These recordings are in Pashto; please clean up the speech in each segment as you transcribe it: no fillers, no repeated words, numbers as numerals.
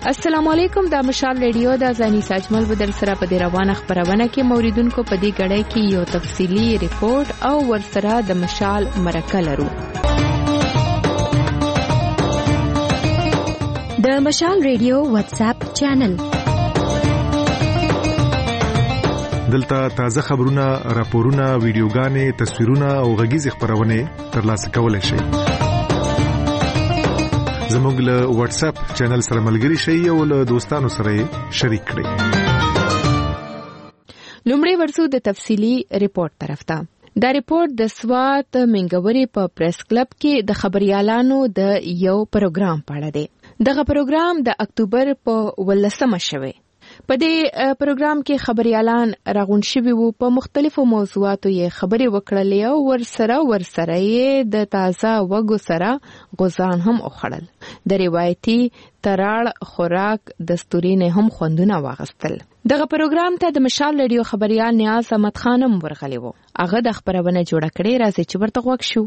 السلام علیکم. د مشال ریډیو د ځاني ساجمل بدل سره په دې روانه خبرونه کې موریدونکو په دې غړې کې یو تفصیلی ریپورت او ورسره د مشال مرکه لرو. د مشال ریډیو واتس اپ چینل دلته تازه خبرونه، راپورونه، ویډیوګانې، تصویرونه او غږیز خبرونه ترلاسه کولای شئ. زموږ له واتس اپ چینل سره ملګري شئ او له دوستانو سره شریک کړئ. لومړی ورسو د تفصیلی ریپورت طرف ته. دا ریپورت د سوات منګوري په پریس کلب کې د خبريالانو د یو پروګرام په اړه دی. دغه پروګرام د اکتوبر په 18مه شوی. په دې پروګرام کې خبريالان راغون شوي وو. په مختلفو موضوعاتو یې خبرې وکړلې او ورسره یې د تازه وګو سره غوزان هم وخړل. د روایتي تراړ خوراک دستوري نه هم خوندونه واغستل. دغه پروګرام ته د مشال ریډیو خبريال نیاز احمد خانم ورغلی وو. هغه د خبرونه جوړه کړې، راځي چې ورته غوښ شو.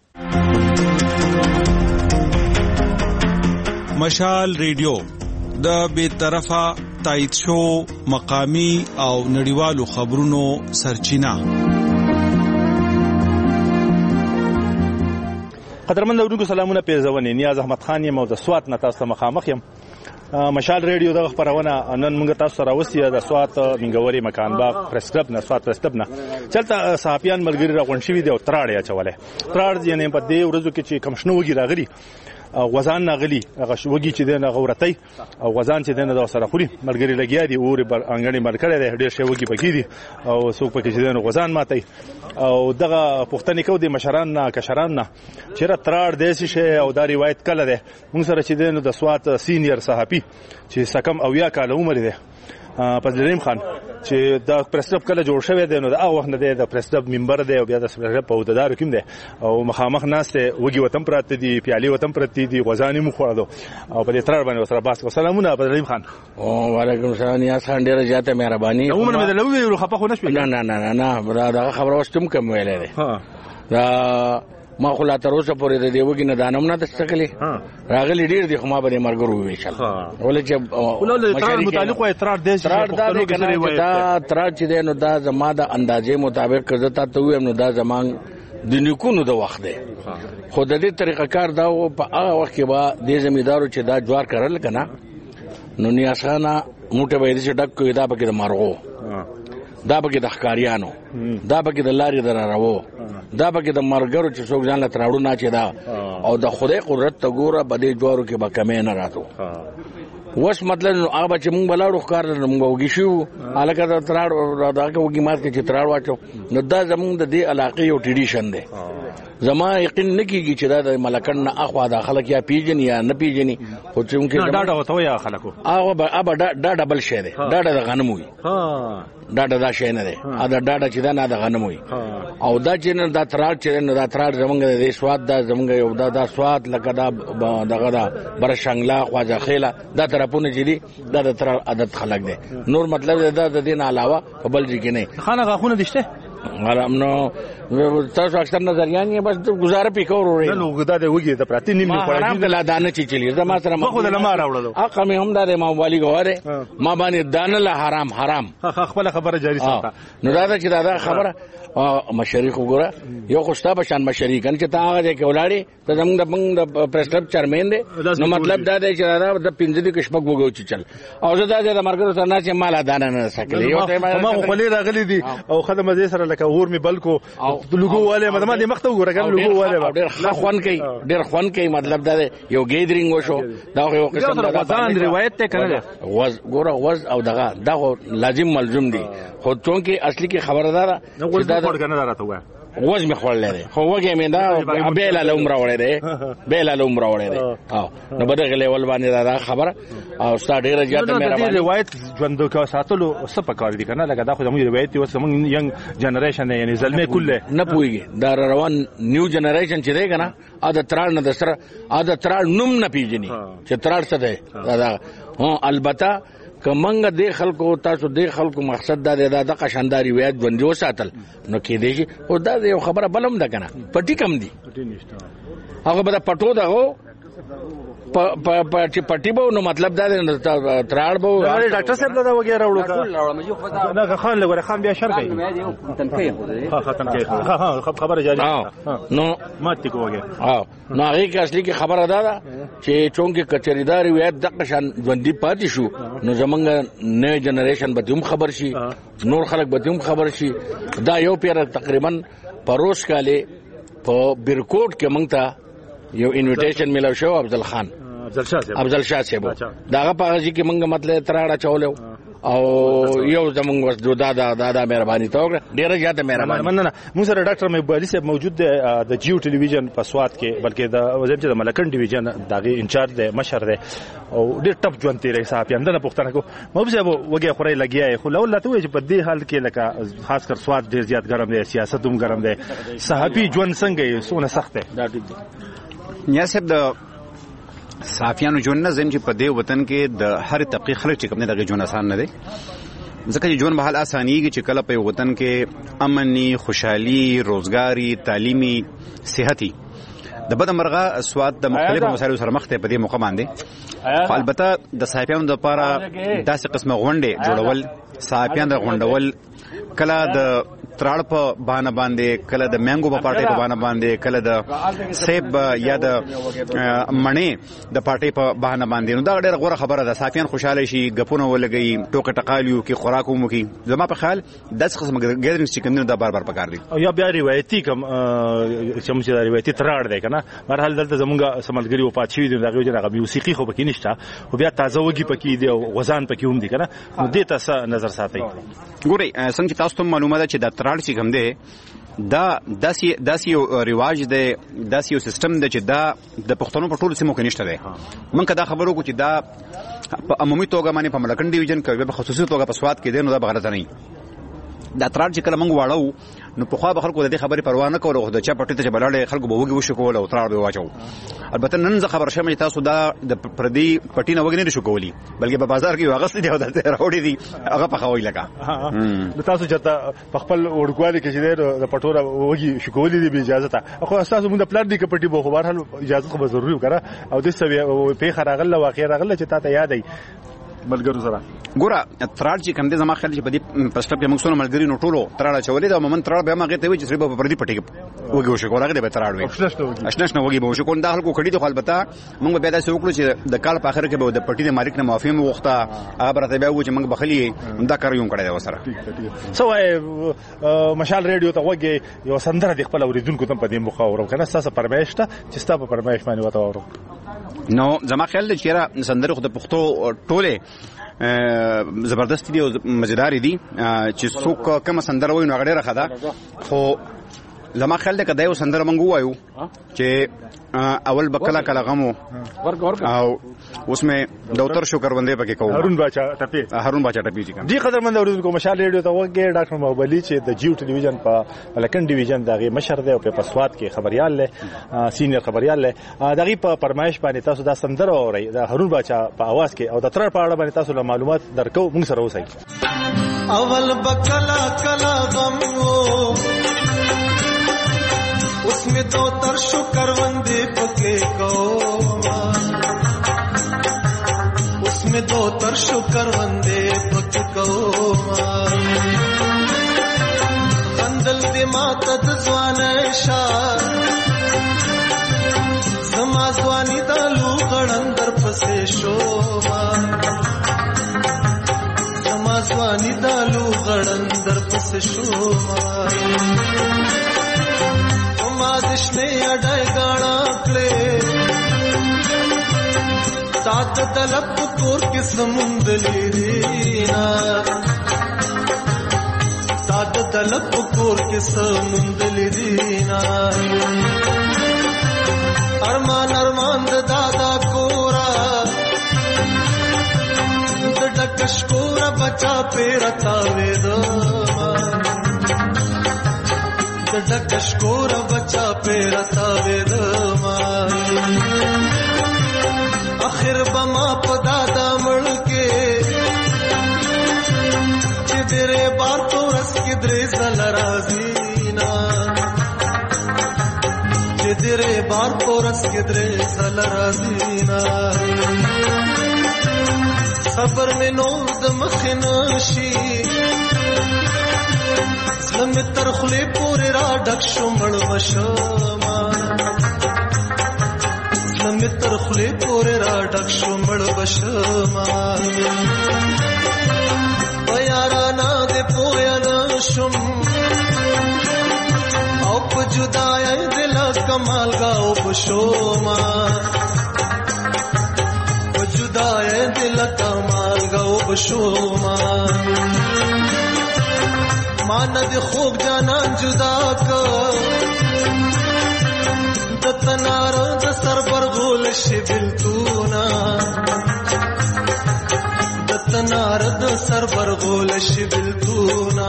مشال ریډیو د بے طرفه تایید شو مقامی او نړیوالو خبرونو سرچینه. قدرمن اورونکو سلامونه پیژونې. نیاز احمد خان یم او د سوات نه تاسو مخامخ یم. مشال ریډیو دغه خبرونه نن موږ تاسو سره وسیه د سوات منګوري مکان باغ پریس کلب نه سوات پریس کلب نه چلته صحافیان ملګری راغون شوي دي او تراړ یې چولې. تراړ یعنی په دې ورځو کې چې کم شنو وګي راغلي غوزان ناغلی هغه شوګي چې دنه غورتای او غوزان چې دنه د سره خوري ملګری لګیا دي اور انګړي مرکړه ده ډېر شوګي پکې دي او څوک پکې چې دنه غوزان ماتي او دغه پښتني کو دي مشران نه کشران نه چیرې تراړ دیسي شي او دا روایت کله ده موږ سره چې دنه د سوات سینیئر صحافي چې سکم او یا کال عمر ده پزلیم خان چې د پریس کلب کله جوړ شوی دی نو دا وخت نه دی د پریس کلب منبر دی او بیا د پریس کلب په ودادار کوم دی او مخامخ ناشته وګي وطن پراته دي پیالي وطن پراته دي غوزانی مو خوړو او په دې تر باندې سره باس سلامونه پزلیم خان. او وعلیکم السلام نیاز خان ډیره زیاته مهرباني. عمر مې د لوی خپه خو نشو. نه دا خبره واستم کوم ویلې ده. دا ما خو لا تر اوسه پورې د دیوګي نه دانم نه دستکلي راغلي ډیر دي خو ما به مرګرو ویشل ولې چې مشاري متعلق او اعتراض دي دا تراړ چې دی نو دا زما د اندازې مطابق کزتا ته ویم نو دا زمان د نیکونو د وخت دی خو د دې طریقه کار دا په هغه وخت کې با د زمیدارو چې دا جوار کړل کنه نو نیاسانه موټه به دې ډک کوي دا پکې د مارغو دا پکې د ښکاریانو دا پکې د لارې درارو دا پکې د مرګرو چې څوک ځان له تراړو نه چې دا او د خدای قدرت ته ګوره بده جوارو کې به کمې نه راتو. وس مطلب نو هغه چې مونږ بلاړو ښکار مونږ وګی شو الکه د تراړو دا وګی مات کې چې تراړ واچو نو دا زمونږ د دې علاقې یو ټریډیشن دی. زما یقین نکیږي چې دا د ملکن نه اخوا د خلک یا پیجن یا نه پیجني خو چې مونږ دا وته یا خلکو هغه دا ډبل شي دی دا د غنم وي دا شي نه دی دا چې دا نه د غنم وي او دا چې نه دا تراړ چې نه دا تراړ زمونږ د سواد دا زمونږ یو دا سواد لکه دا دغه دا برشنګلا خواجه خیله دا طرفونه چې دي دا د تراړ عادت خلک دي. نور مطلب دا د دین علاوه په بل ځای کې نه خانه غاخونه دشته نو تاسو اکثر نظریان یې بس گزاره پکور وره نو غدا د وګي د پراتی نیم خوړی د لادانه چې چلی زما سره مخ د لمار راوړلو اقا مې هم د ما والی غواره ما باندې دانه له حرام خپل خبره جاری ساته نو دا چې دا خبره مشریک وګوره یو خوستا بشان مشریک ان چې تا هغه کې ولاړی ته زموږ د پریس کلب چیرمن دی نو مطلب دا دی چې دا د پنځه د کشمک وګو چې چل او زه دا د مرګرو سره نه چې مال دانه نه سکلی یو ټیم ما خو لې راغلی دي او خدمه دې سره لکه اور می بلکو لوګو والے ما دې مخته وګوره کنه لوګو والے ډېر خوان کوي مطلب دا یو گیدرینګ وشو دا یو قسم د ځان روایت ته کنه وز او دغه دا لازم ملزم دي خو چونکه اصلي کې خبردار پړ کنه راته وای وز می خورلې ده خو وګې مې دا بیل له عمر وړې ده او نو بده غلې ول باندې دا خبره او ستاسو ډیره زیاته مهرباني. روایت ژوند کو ساتلو څه پکار دي کنه لکه دا خو زموږ روایت دی وسمون ینګ جنریشن یعنی زلمه کله نه پويږي دا روان نیو جنریشن چې دی کنه عادت ترال نه د سره عادت ترال نوم نه پیژني چې ترال څه دی دا البته کمنګ د خلکو تاسو د خلکو مقصد دا د قشنداري روایت ژوندو ساتل نو کې دی او دا یو خبره بلم ده کنه پټی کم دي هغه به پټو دغه چې پټي به نو مطلب دا دی تراړ به ډاکټر صاحب دا وغیرہ وړو نه خان لګره خان بیا شر کوي خبره جاری نو ماته کوګه نو هغه کې اصلي کې خبره ده چې چونکه کچریدار روایت د قشان ژوندۍ پاتې شو نو زمونږ نوې جنریشن به هم خبر شي نور خلک به هم خبر شي دا یو پیر تقریبا پروس کاله په بیرکوټ کې مونږ ته یو انویټیشن ملو شو افضل شاه صاحب داغه په ځکه کې مونږ مطلب تراړه چولو او یو زمونږ وس دا مهرباني توګه ډیره زیاته مهرباني مننه موږ سره ډاکټر مهبوب علي صاحب موجود دی د جیو ټلویزیون په سواد کې بلکې د وزم چې د ملکن ډیویژن دغه انچارج دی مشر دی او ډیر ټپ ژوند تیرې صاحب یاندنه پښتنه کو مهبوب صاحب وګي خوري لګیا خو لول ته وي چې په دې حال کې لکه خاص کر سواد ډیر زیات ګرم دی سیاست هم ګرم دی صحافي ژوند څنګه سونه سخت دی دا ټیک دی یا صاحب د صحافیانو ژوند نه زم چې په دې وطن کې د هر طبقه خلک چې کوم نه دغه ژوند آسان نه دی ځکه چې ژوند به حال اسانيږي چې کله په وطن کې امني خوشحالي روزګاری تعلیمي صحتي د بد مرغه سواد د مختلفو مسایلو سره مخ ته په دې موقع باندې البته د صحافیانو لپاره داسې قسمه غونډې جوړول صحافیان د غونډول کله د تراړ په بانه باندې کله د مینګو په پارټي په بانه باندې کله د سیب یا د مڼې د پارټي په بانه باندې نو دا ډېر غوړه خبره ده صحافیان خوشاله شي غپونه ولګي ټوکه ټقالیو کې خوراکو مو کې زما په خیال داس قسم ګیدرینګ چې کوم دا بار پکار دي او یا بیا روایتي کوم چې روایتي تراړ دی کنه مرحله دلته زمونږه سملګری او پاتشي دي دغه جنغه موسیقي خو پکې نشته او بیا تازه وږي پکې دي او غزان پکې هم دي کنه نو دې تاسو نظر ساتي ګوري څنګه تاسو ته معلومه ده چې د تراړ چې کوم دی دا داسې یو رواج دی داسې یو سیستم دی چې دا د پښتنو په ټولو سیمو کې نشته دی موږ دا خبرو کو چې دا په عمومي توګه باندې په ملکن ډیویژن کې په خصوصي توګه په سواد کې دی نو دا بغرض نه دا تراړ چې کله موږ واړو نو په خوا به خلکو د دې خبرې پروا نه کوله خو د چا پټې ته چې بلاړې خلکو به وږي وشو کول او تراړ به واچو البته نن زه خبر شوم چې تاسو دا د پردي پټې نه وګ نه شو کولی بلکې په بازار کې واغست دي او د راوړې دي هغه په خوي لگا د تاسو چې په خپل وړکوالي کې چې د پټوره وږي شو کولی دي به اجازه ته خو تاسو موږ د پلان دی کې پټي به خو بهر اجازه خو ضروري وکړه او د سوي په خراغله واقع راغله چې تاسو یاد ای ملګرو سره ګوره تراړ چې کوم دې زما خیال چې په دې پرسټپ کې موږ سره ملګری نو ټولو تراړ چولې دا مومن تراړ به ما غته وي چې سره په پردي پټي وږي وشو کوله غته به تراړ وي اشنش نو وږي به وشو کو دا خلکو کړي د البته موږ به دا څه وکړو چې د کال په اخر کې به د پټي د مالک نه معافي وغوښته هغه برته به و چې موږ بخلي دا کار یو کړی دا وسره سو مشال ریډیو ته وږي یو سندره د خپل اوریدونکو ته په دې مخه اورم کنه تاسو پرمایش ته چې تاسو په پرمایش باندې وته اورم نو زما خیال دی چې سندره خو د پښتو ټوله زبردست دي او مزیدار دي چې څوک کوم سندره وایي نو غړي راخه ده خو زما خیال دی کدا یو سندره مونږ وایو چې اول بکلا کلا غمو او उसमें دولتر شکر بندے پکې کوم هارون باچا ټپی جی قدرمن اوریدونکو مشال ریډیو ته وګورئ ډاکټر مهبوب علي چې د جیو ټلویزیون په ملکن ډیویژن دغه مشر دی او په پسواد کې خبريال له سینیئر خبريال له دغه په پرمایش باندې تاسو دا سندره اورئ د هارون باچا په आवाज کې او د تر په اړه باندې تاسو له معلومات درکو موږ سره اوسئ اول بکلا کلا غمو उसमें दो तर शुकर वंदे पके कोमा उसमें दो तर शुकर वंदे पके कोमा कंदल दे मातद जवान शार जमा जवानी दालू गणंदर पसे शोमा जमा जवानी दालू गणंदर पसे शोमा मादशने अडय गाना क्ले तात तलब कोर के समुंदली दीना तात तलब कोर के समुंदली दीना अरमान दादा कोरा डकश कोरा बचा पे रतावे दो डकशकोर बच्चा पे रतावे दमाई आखिर बमा पदादा मड़ के चिदरे बार तो रस किदरे सलराजीना चिदरे बार तो रस کې درې ځله راځي نه صبر مې نور د مخې نشي زړه مې تر خولې پورې را ډک شو مړ بشما زړه مې تر خولې پورې را ډک شو مړ بشما په یارانه دې پوه نه شم او په جدای دل کمال گاو بشما په جدای دل کمال گاو بشما مان دې خوب جانان جدا کړ د تنار د سر پر غول شي بلتونا د تنار د سر پر غول شي بلتونا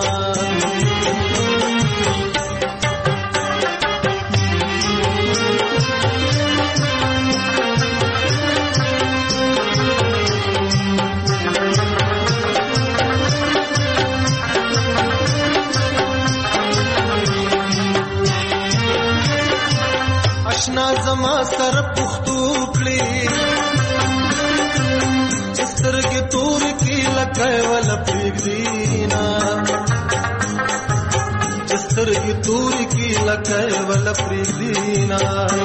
اشنا زما سر پختو کړی سترګې تور کی لکه ول پرګینا سترګې تور کی لکه ول پرګینا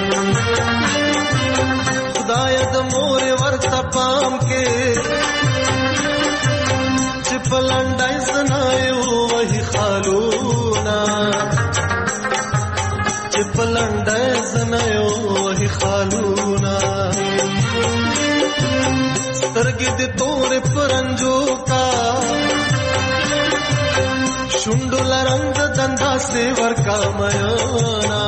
خدای د مور ورته پام کې چې پلنډای سنایو وਹੀ خالونا پلنډه زنایو وਹੀ خالونا سترګې د تور پرنجو کا شونډو لرنګ دندا سے ورکا میانا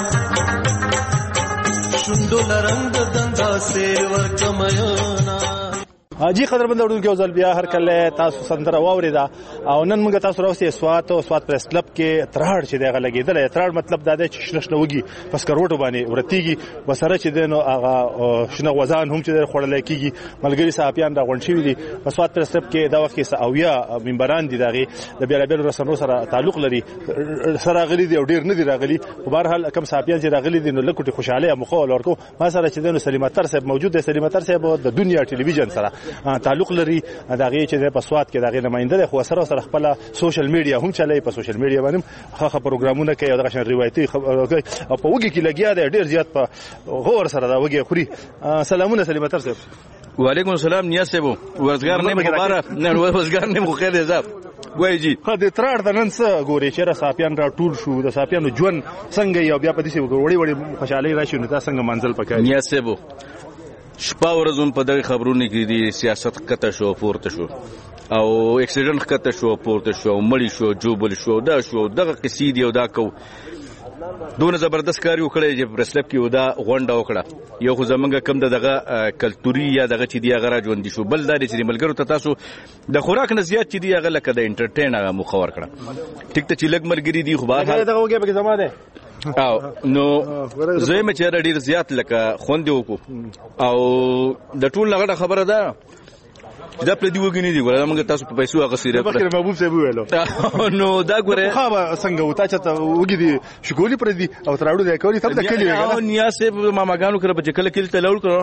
شونډو لرنګ دندا سے ورکا میانا جی قدرمن اورونکو یو ځل بیا هر کله تاسو سندره واوریدا او نن موږ تاسو راوستي سوات پریس کلب کې تراړ چې دغه لګیدل تراړ مطلب دا دی چې شنه وږي پس کروټو باندې ورتيږي وسره چې دینو هغه شنه وزن هم چې خړل کېږي ملګری صحافیان دا غونډ شوی دي په سوات پریس کلب کې دا وخت کې ساویا منبران دي دغه د بیلابل رسنو سره تعلق لري سره غلي دي او ډیر نه دي راغلي په هر حال کم صحافیان چې راغلي دي نو لکه خوشاله مخول ورکو ما سره چې دینو سلیماتر صاحب موجود دی سلیماتر صاحب د دنیا ټلویزیون سره تعلق لري دغه چې په سوات کې دغه نمائنده ده خو سره خپل سوشل میډیا هم چلای په سوشل میډیا باندې خاصه پروګرامونه کوي دغه شان روایتي او په وګي کې لګیا دی ډیر زیات په غور سره دا وګي خوري سلامونه سلیماتر صاحب وعلیکم السلام نیاز صاحب ورزګار نه مبارک نه ورزګار نه مو خیر زاب وای جی خدای تراړ د نن څه ګوري چې را صافیان را ټول شو د صافیانو ژوند څنګه یو بیا په دې وړي خوشالي راشي نو دا څنګه منزل پکای نیاز صاحب شپه ورځم په دغه خبرونه کې دي سیاست کته شو پورته شو او اکسیډنټ کته شو پورته شو مړی شو جوبل شو دا شو دغه قصې دی او دا کو دونه زبردست کاری وکړي چې پرسلپ کې ودا غونډه وکړه یو خو زمونږ کم دغه کلتوري یا دغه چې دی هغه راځوندي شو بل دا چې ملګرو ته تاسو د خوراک نه زیات چې دی هغه لکه د انټرټین هغه مخور کړه ټیک ته چې لګ ملګری دی خو به دغه وګه به زماده او نو زه مې چې ډیر زیات لکه خوندې وکړو او د ټول لغړه خبره ده دا په دې وګینې دی ګوره موږ تاسو په پیسو هغه سیره په محبوب صاحب ویلو نو دا ګوره خو څنګه وتا چې وګی دی شکولې پر دي او تراړو دی کوي تب د کلی او نیاز صاحب ماماګانو کړه په کله کله تلول کړه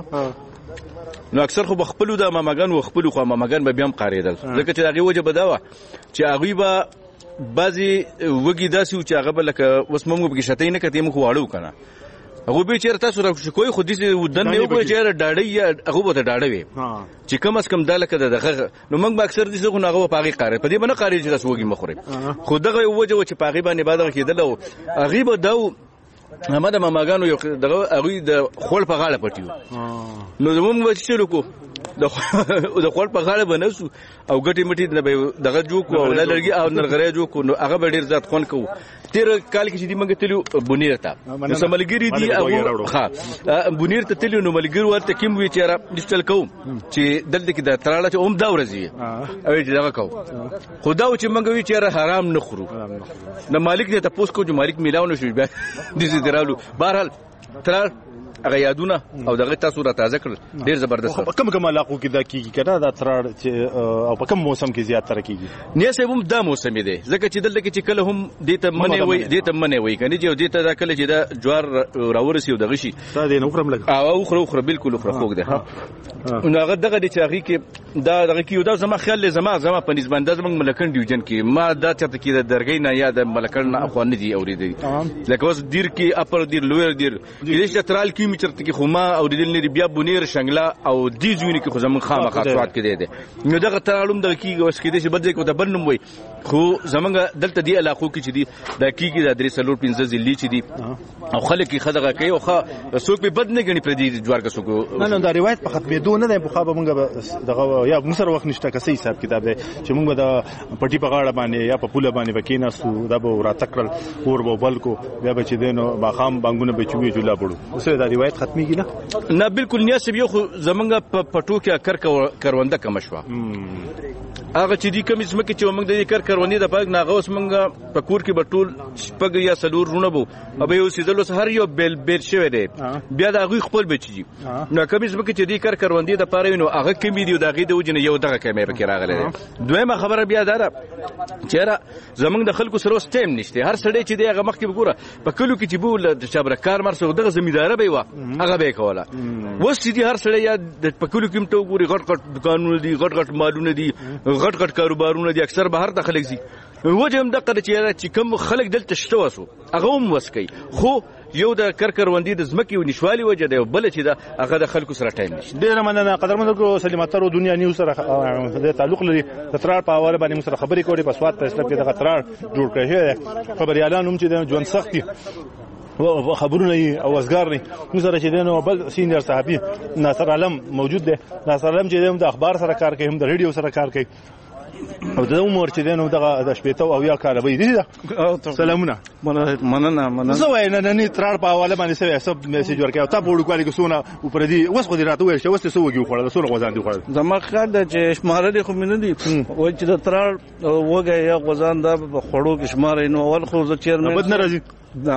نو اکثر خو بخپلو د ماماګان وخپلو خو ماماګان به بیا هم قاریدل ځکه چې هغه وجه بداوه چې هغه به بعضی وګی داسې چې هغه لکه اوس موږ به شته نه کته موږ واړو کنه هغه به چیرته تاسو راکو کوی خو دې ودن نه وګړي چې ډاډي هغه به ډاډي وي چې کم از کم دالکه دغه نو موږ به اکثر دې څنګه هغه پاغي قاره په دې باندې قاری چې تاسو وګي مخوري خو دغه وجه چې پاغي باندې بعد کېدل او هغه به داو محمد ماماګانو یو دغه هغه د خول په غاړه پټیو نو زموږ به چې لکو د خپل په غاړه بنسو او ګټي مټي دغه جو کو او لړګي او نرغره جو کو نو هغه ډیر ذات خون کو تیر کال کې چې دی موږ تلو بونیر ته نو سملګری دی او ها بونیر ته تلو نو ملګری ورته کوم وی چې را ډیجیټل کو چې دلته کې د تراله چې اوم دا ورځي او چې دغه کو خدا او چې موږ وی چې حرام نه خورو نو مالک دې تاسو کو چې مالک میلاو نشو بیا دې درالو بهرحال تر هغه یادونه او دغه تاسو را تازه کړل ډیر زبردست. کوم علاقو کې دا کیږي کنه دا ترړ چې او په کوم موسم کې زیات تر کیږي؟ نه سه هم دا موسم دی ځکه چې دلته کې چې کله هم دته منې وي کنه چې دته دا کله چې دا جوار راورسي او دغه شي دا دې نو خرم لګ او خره بالکل خره خوګ ده نو هغه دغه چې هغه کې دا دغه کې دا زما خیال زما په نسبت د زمنګ ملکن ډیوژن کې ما دا چرته کې د درګې نه یا د ملکن نه اخوان دي اوریدي لکه اوس دیر کې اپر دیر لویر دیر چې ترال کې می چرته کې خما اوریدل نه بیا بونیر شنګلا او دی ځونی کې خو زمون خامخا سواد کې دی نو دغه ترالم د کې اوس کې دې بدځ کې د بنم وي خو زمونږ دلته دی علاقو کې چې دی د کیږي د درې سلور 15 ځلې چې دی او خلک یې خدغه کوي او څوک به بد نه غني پر دې جوار کا څوک نه دا روایت په ختمېدو نه دی په خابه مونږ دغه یا موږ سره وخت نشته کسي حساب کتاب دی چې مونږ د پټي په غاړه باندې یا په پوله باندې وکیناستو دا به را تکړل اور به بلکو بیا به چې دینو باخام بانګونه به چوي جولا بړو اوس دا روایت ختميږي نه بالکل نیاسب یو زمونږ په پټو کې کرونده کم شو هغه چې دی کوم اسمه کې چې موږ د کرونی د پاک ناغه اوس موږ په کور کې بټول شپږ یا سلور رونه بو او یو سیدل اوس هر یو بیل شوی دی بیا د هغه خپل بچي نو کوم اسمه کې چې دی کروندې د پاره نو هغه کمی دی د هغه د وجنه یو دغه کمی به کې راغله دویمه خبره بیا دا چیرې زمونږ د خلکو سره ټیم نشته هر سړی چې دی هغه مخ کې وګوره په کلو کې چې بو د شبرکار مرسو دغه زمیدار به و هغه به کوله وس چې هر سړی یا د په کلو کې ته وګوري غټ دکانونه دي غټ مالونه دي غټ کاروبارونه دي اکثر بهر د خلک زی وجه هم دغه چې کوم خلک دلته شته وسو هغه هم وسکي خو یو د کروندې د زمکي او نشوالي وجه دی بل چې دا هغه د خلکو سره ټایم نشي ډیر مننه قدرمنو سلیماترو دنیا نیوز سره د تعلق لري د ترار په حواله باندې سره خبرې کوي په سواد په اسلام کې د ترار جوړ کړي خبريالان هم چې د ژوند سختي او خبرونه او وزګار نه موږ سره چې دنه بل سینیئر صحابي ناصر علم موجود دی ناصر علم چې د اخبار سره کار کوي هم د ریډیو سره کار کوي او د عمر چې دنه دغه د شپېته او یا کال به دي سلامونه مننه زه وایم نه ترار په حواله باندې سوي حساب میسج ورکړ او تاسو وړو کولی کوونه او پر دې وس خو دې راته وایي چې وس څه وګیو خړل سره غوځان دي خړل زما خیال د چې شماره دي خو مين دي وای چې د ترار وګه یا غوځان دا خړو کې شماره نو اول خو ز چیرمن بد نه راځي دا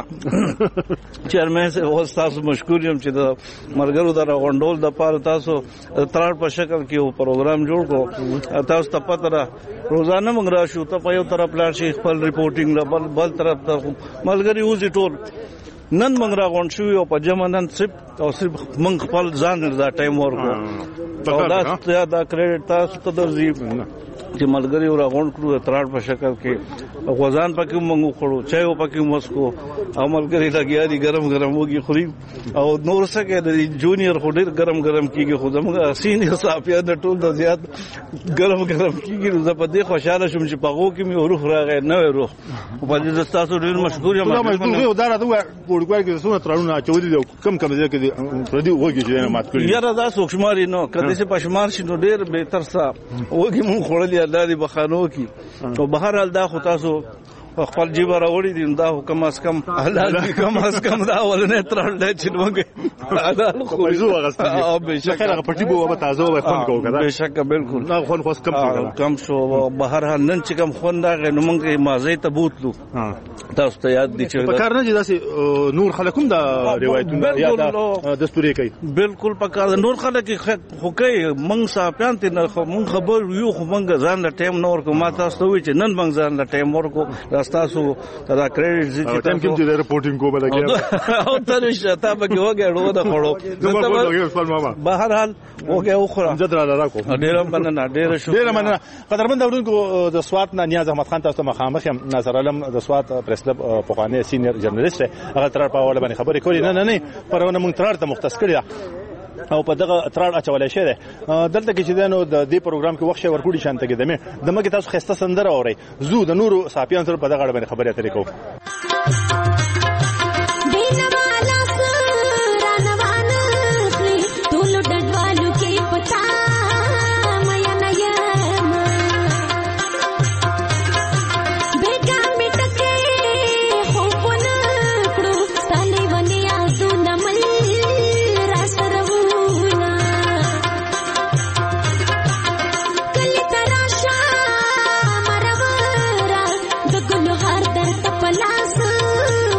چیرمن سه تاسو مشکور یم چې د مرګرو د غونډول د پاره تاسو ترار په شکل کې یو پروګرام جوړ کو تاسو ته پته را روزانه موږ راشو ته په یو طرف لاړ شي خپل ریپورټینګ بل طرف ته ملګری وځي ټول نن موږ را غونډ شو او په جمع نن صرف موږ خپل ځان دا ټایم ورکو دا کریډټ تاسو ته درځي چې ملګری را غونډ کړو ترار په شکل کې غوځان پکې موږ خورو چای پکې مسکو او ملګری لګیا دي ګرم وږي خوري او نور څه کې د جونیئر خوري ګرم کیږي خو زموږ سینیئر صحافیان د ټول د زیات ګرم کیږي زه په دې خوشاله شوم چې په غو کې مې روح راغی نو روح په دې تاسو ډېر مشکور یم مشکور دا راته وړوګوي کې څونه ترونه چودي دي کم ځای کې پردي وږي چې مات کړی یاره دا سوکشماري نو کله چې پښمار شي نو ډېر به تر سا وږي مون خړلې الله دې بخانو کی او بهر حال دا خو تاسو خپل جیب راوړی دي دا کم از کم حلال کم از کم دا ولنه ترل چې موږ حلال خو زو غسته او بشکره هغه پټي بو به تازه وي خون کو کنه بشک بالکل نه خون خو کم شو بهر حال نن چې کم خون دا نو موږ مازه ته بوتلو تاسو ته یاد دي چې په کار نه داسې نور خلکم دا روایتونه یا دا دستوري کوي بالکل په کار نور خلک خو کوي موږ صاحبان ته موږ خبر یو خو موږ ځان له ټایم نور کو ما تاسو وی چې نن موږ ځان له ټایم ورکو تاسو دا کریډټ چې ټایم کې د ریپورټینګ کو بلګیا او تر شته به وګړو د خړو بهر حال وګه اخرى زدر را راکو ډیر مننه ډیر مننه قدرمن اورونکو د سوات نه نیاز احمد خان تاسو مخامخ یم ناصر علم د سوات پریس کلب پوخانه سینیئر جرنالیست هغه تر په اول باندې خبرې کوي نه پرونه مونږ ترار ته مختص کړی او په دغه ترار اچولای شي دلته کې چې دنو د دې پروګرام کې وخت ورکوړي شانته کې دمه کې تاسو خسته سندره اوري زو د نورو صحافیان سره په دغه باندې خبرې اترې کوو Gulu har dar taplas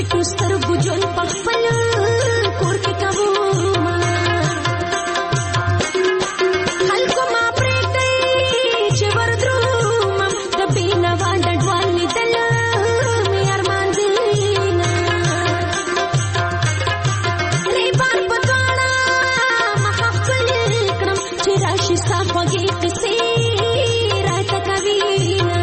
پټو سترګو ژوند په خپل کور کې کومه خلکو ما پرېږدئ چې وردرومه د بېنوا ډډوال لیدل مې ارمان دینه ریبان په دواړه مخه ښکل کړم چې راشي ستا خوږې قصې راته کوینه.